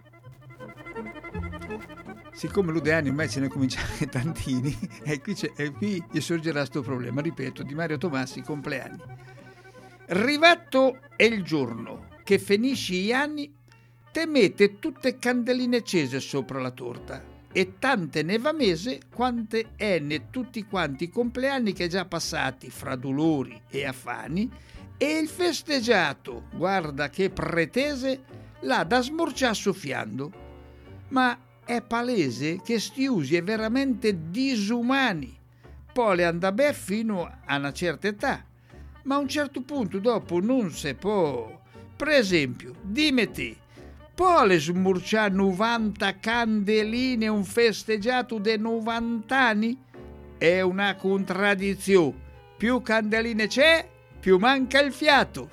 Siccome lui di anni ormai ce ne cominciano tantini, e qui, c'è, e qui gli sorgerà questo problema, ripeto, di Mario Tomassi, compleanni. Rivatto è il giorno che finisci gli anni, te mette tutte candeline accese sopra la torta e tante ne va mese quante è ne tutti quanti i compleanni che già passati fra dolori e affani, e il festeggiato, guarda che pretese, l'ha da smorciare soffiando. Ma è palese che sti usi è veramente disumani, poi le anda bene fino a una certa età, ma a un certo punto dopo non se può. Per esempio, dimmi te, può le smurciare novanta candeline un festeggiato de novanta anni? È una contraddizione. Più candeline c'è, più manca il fiato.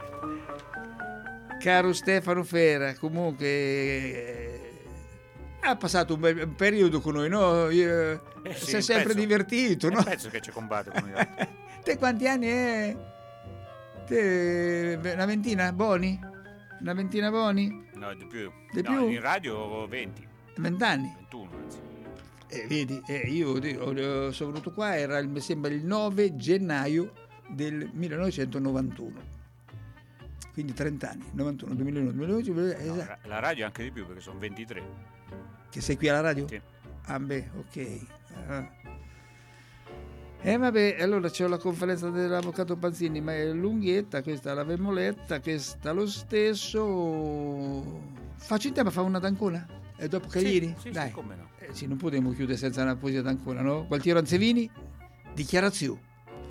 Caro Stefano Ferra, comunque eh, ha passato un bel periodo con noi, no? Eh, eh sì, si è sempre penso, divertito, no? Penso che ci combatte con noi. Te quanti anni è? Te, una ventina buoni? Una ventina buoni? No, di più. Di no, più? in radio venti. Vent'anni? ventuno, anzi. Eh, vedi, eh, io, io sono venuto qua, era il, mi sembra il nove gennaio del millenovecentonovantuno. Quindi trenta anni, novantuno, duemilanove, duemiladodici, No, esatto. la radio anche di più perché sono ventitré. Che sei qui alla radio? Sì. Ah beh, ok. Ah. E eh, vabbè, allora c'è la conferenza dell'avvocato Panzini, ma è lunghietta, questa l'avevo letta, questa lo stesso. Faccio in tempo a fare una d'Ancona? E dopo che Sì, ieri? sì, Dai. sì, come no. Eh, sì, non potremo chiudere senza una poesia d'Ancona, no? Gualtiero Anzevini, dichiarazione.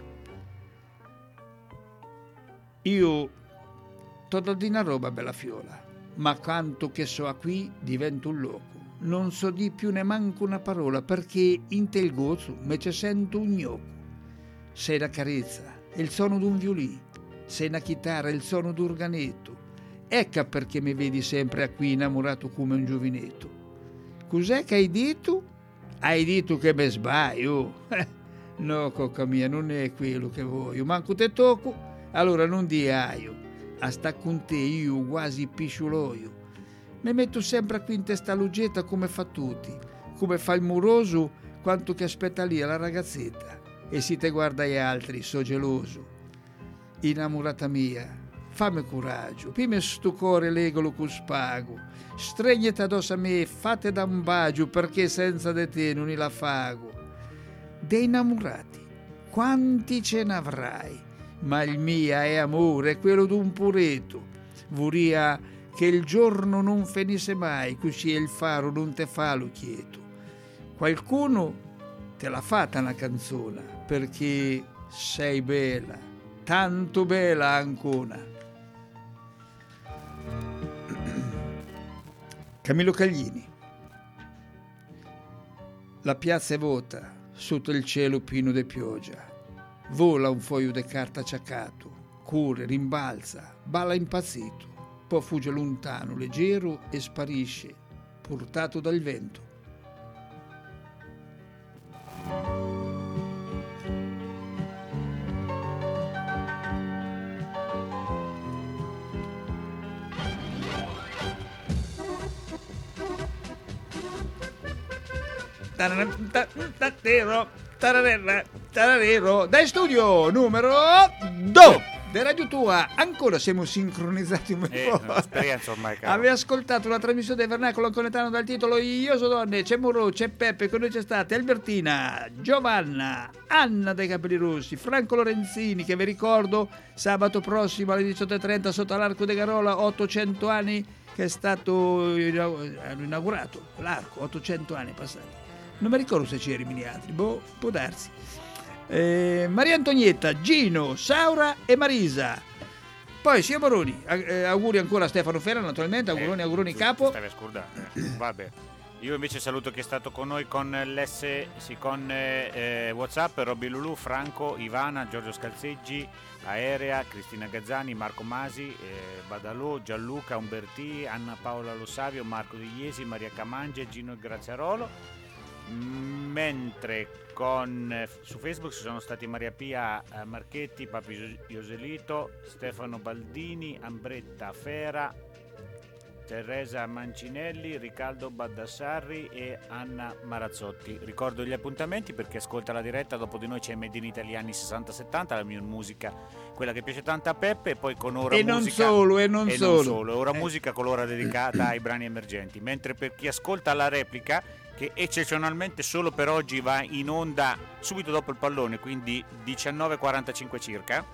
Io todo di una roba bella fiola, ma quanto che so a qui divento un loco. Non so di più ne manco una parola, perché in te il gozzo me ci sento un gnocco. Sei la carezza, il suono d'un violino, sei una chitarra, il suono d'un organetto. Ecco perché mi vedi sempre a qui innamorato come un giovinetto. Cos'è che hai detto? Hai detto che me sbaglio? No, cocca mia, non è quello che voglio. Manco te tocco, allora non di aio. A sta con te io quasi pisciuloio. Mi metto sempre qui in testa l'uggetta come fa tutti, come fa il moroso quanto che aspetta lì la ragazzetta. E si te guarda gli altri, so geloso. Innamorata mia, fammi coraggio, prima sto cuore legolo con spago, stregnete addosso a me, fate da un bacio, perché senza di te non la fago. Dei innamorati, quanti ce n'avrai, ma il mio è amore, quello d'un pureto. Voria che il giorno non finisse mai, così il faro non te fa lo quieto. Qualcuno te l'ha fatta una canzone, perché sei bella, tanto bella ancora. Camillo Caglini. La piazza è vuota, sotto il cielo pieno di pioggia. Vola un foglio di carta acciaccato, corre, rimbalza, balla impazzito. Poi fugge lontano, leggero e sparisce, portato dal vento. Dai studio numero due. Da Radio Tua ancora siamo sincronizzati un bel Eh, po'. un'esperienza ormai, caro. Avevi ascoltato una trasmissione del Vernacolo Anconetano dal titolo Io so donne, c'è Moro, c'è Peppe, con noi c'è stata Albertina, Giovanna, Anna dei Capelli Rossi, Franco Lorenzini, che vi ricordo sabato prossimo alle diciotto e trenta sotto l'Arco de Garola, ottocento anni che è stato inaugurato, l'arco, ottocento anni passati. Non mi ricordo se c'eri altri, boh, può darsi. Eh, Maria Antonietta, Gino, Saura e Marisa. Poi signor Moroni, eh, auguri ancora a Stefano Ferra, naturalmente, auguroni, Eh, auguroni tu capo. Stavi a scordare. Vabbè. Io invece saluto chi è stato con noi con l'S, sì, con eh, WhatsApp, Robby Lulu, Franco, Ivana, Giorgio Scalzeggi, Aerea, Cristina Gazzani, Marco Masi, eh, Badalò, Gianluca, Umberti, Anna Paola Losavio, Marco Di Iesi, Maria Camange, Gino Graziarolo. Mentre con eh, su Facebook ci sono stati Maria Pia eh, Marchetti, Papi Ioselito, Stefano Baldini, Ambretta Fera, Teresa Mancinelli, Riccardo Baddassarri e Anna Marazzotti. Ricordo gli appuntamenti per chi ascolta la diretta. Dopo di noi c'è Made in Italy anni sessanta settanta, la mia musica, quella che piace tanto a Peppe, e poi con Ora E Musica non solo, e non e solo. non solo. Ora Eh. Musica con l'ora dedicata ai brani emergenti. Mentre per chi ascolta la replica, che eccezionalmente solo per oggi va in onda subito dopo il pallone, quindi diciannove e quarantacinque circa.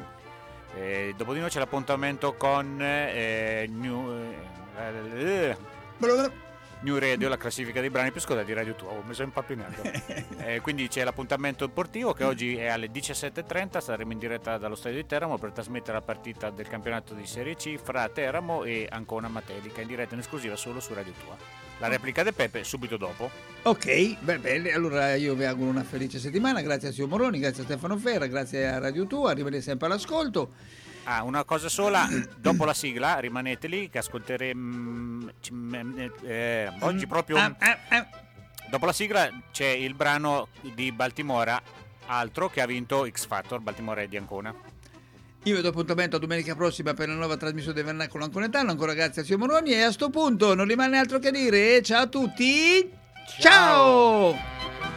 Eh, dopo di noi c'è l'appuntamento con eh, New, eh, New Radio, la classifica dei brani più ascoltati di Radio Tua. Oh, mi sono impappinato. eh, quindi c'è l'appuntamento sportivo che oggi è alle diciassette e trenta. Saremo in diretta dallo stadio di Teramo per trasmettere la partita del campionato di Serie C fra Teramo e Ancona Matelica, in diretta in esclusiva solo su Radio Tua. La replica del Peppe subito dopo. Ok, beh, bene, allora io vi auguro una felice settimana, grazie a Sio Moroni, grazie a Stefano Ferra, grazie a Radio Tua, rimanete sempre all'ascolto. Ah, una cosa sola, dopo la sigla rimanete lì che ascolteremo eh, oggi proprio Ah, ah, ah. dopo la sigla c'è il brano di Baltimora, altro, che ha vinto X Factor, Baltimora e di Ancona. Io vi do appuntamento a domenica prossima per la nuova trasmissione del Vernacolo Anconetano, ancora grazie a Sio Moroni, e a sto punto non rimane altro che dire ciao a tutti, ciao! ciao!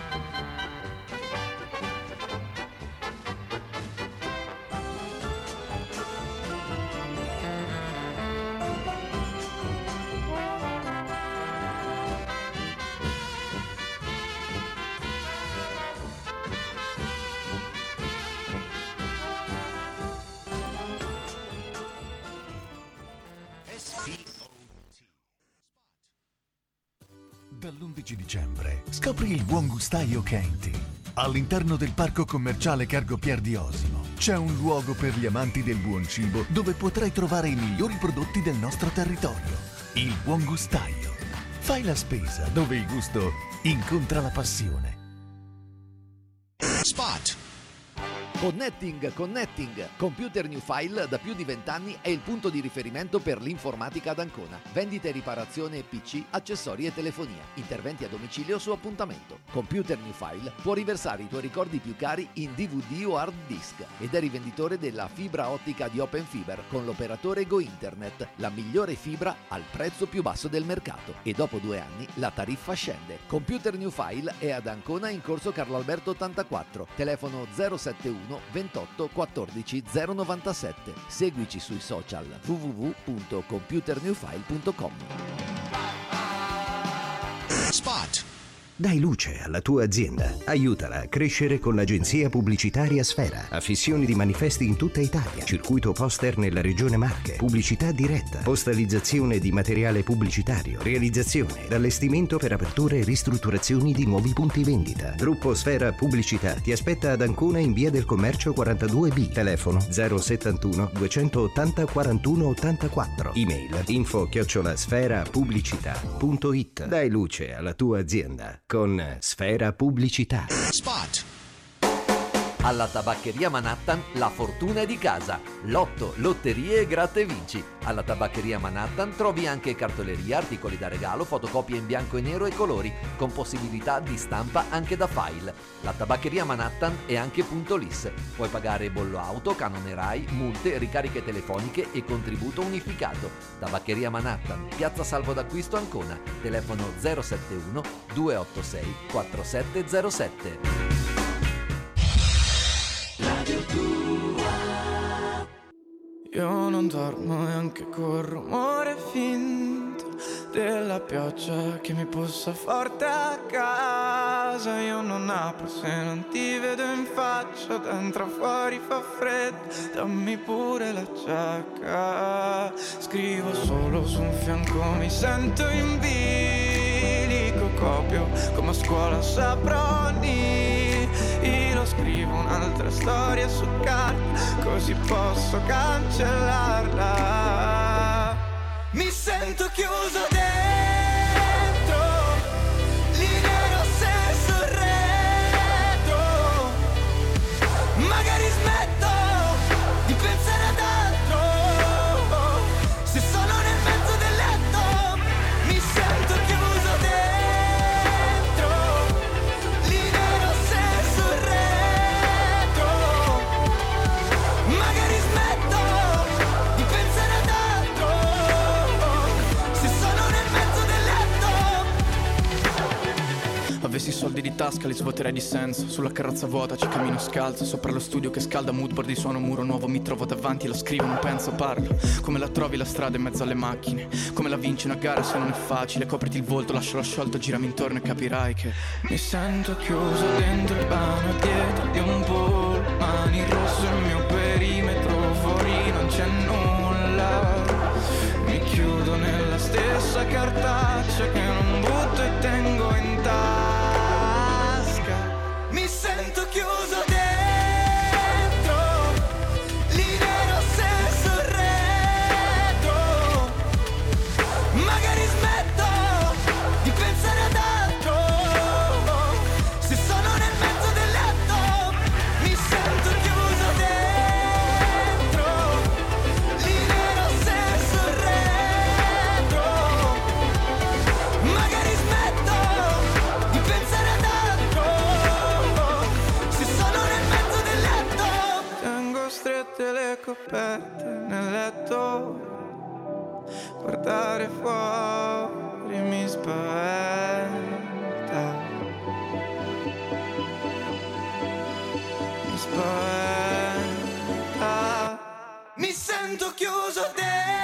Dall'undici dicembre scopri il buon gustaio Chianti. All'interno del parco commerciale Cargo Pier di Osimo c'è un luogo per gli amanti del buon cibo dove potrai trovare i migliori prodotti del nostro territorio. Il buon gustaio. Fai la spesa dove il gusto incontra la passione. Spot. Connecting, Connecting. Computer New File da più di vent'anni è il punto di riferimento per l'informatica ad Ancona. Vendita e riparazione P C, accessori e telefonia. Interventi a domicilio su appuntamento. Computer New File può riversare i tuoi ricordi più cari in D V D o hard disk ed è rivenditore della fibra ottica di Open Fiber con l'operatore Go Internet, la migliore fibra al prezzo più basso del mercato. E dopo due anni la tariffa scende. Computer New File è ad Ancona in corso Carlo Alberto ottantaquattro, telefono zero settantuno ventotto quattordici zero novantasette. Seguici sui social w w w punto computer new file punto com. Spot. Dai luce alla tua azienda. Aiutala a crescere con l'agenzia pubblicitaria Sfera. Affissioni di manifesti in tutta Italia. Circuito poster nella regione Marche. Pubblicità diretta. Postalizzazione di materiale pubblicitario. Realizzazione ed allestimento per aperture e ristrutturazioni di nuovi punti vendita. Gruppo Sfera Pubblicità ti aspetta ad Ancona in via del Commercio quarantadue B. Telefono zero settantuno duecentottanta quarantuno ottantaquattro. Email info chiocciola sfera pubblicità punto it. Dai luce alla tua azienda con Sfera Pubblicità. Spot. Alla Tabaccheria Manhattan la fortuna è di casa. Lotto, lotterie e gratta e vinci. Alla Tabaccheria Manhattan trovi anche cartoleria, articoli da regalo, fotocopie in bianco e nero e colori, con possibilità di stampa anche da file. La Tabaccheria Manhattan è anche punto L I S. Puoi pagare bollo auto, canone Rai, multe, ricariche telefoniche e contributo unificato. Tabaccheria Manhattan, Piazza Salvo d'Acquisto Ancona. Telefono zero settantuno duecentottantasei quarantasette zero sette. Radio Tua. Io non dormo e anche col rumore finto della pioggia che mi bussa forte a casa. Io non apro se non ti vedo in faccia, dentro fuori fa freddo, dammi pure la giacca. Scrivo solo su un fianco, mi sento in bilico, copio come a scuola Saproni. Io scrivo un'altra storia su carta, così posso cancellarla. Mi sento chiuso dentro, linee rosse sul retro. Magari smetto di pensare ad altro, se sono nel mezzo del letto. Mi sento chiuso dentro, linee rosse sul retro. Magari smetto di pensare ad altro, se sono nel mezzo del letto. Avessi soldi di tasca li svuoterei di senso. Sulla carrozza vuota ci cammino scalzo, sopra lo studio che scalda moodboard di suono, muro nuovo mi trovo davanti, lo scrivo, non penso, parlo. Come la trovi la strada in mezzo alle macchine, come la vinci una gara se non è facile. Copriti il volto, lascialo sciolto, girami intorno e capirai che mi sento chiuso dentro il bagno dietro di un pullman. Il rosso è il mio perimetro, fuori non c'è nulla. Mi chiudo nella stessa cartaccia che non butto e tengo in tasca. Mi sento chiuso dentro, linee rosse sul retro. Magari smetto di pensare ad altro, se sono nel mezzo del letto. Mi sento chiuso dentro, linee rosse sul retro. Magari smetto di pensare ad altro, se sono nel mezzo del letto. Tengo strette le coperte nel letto, guardare fuori mi spaventa. Mi spaventa. Mi sento chiuso dentro.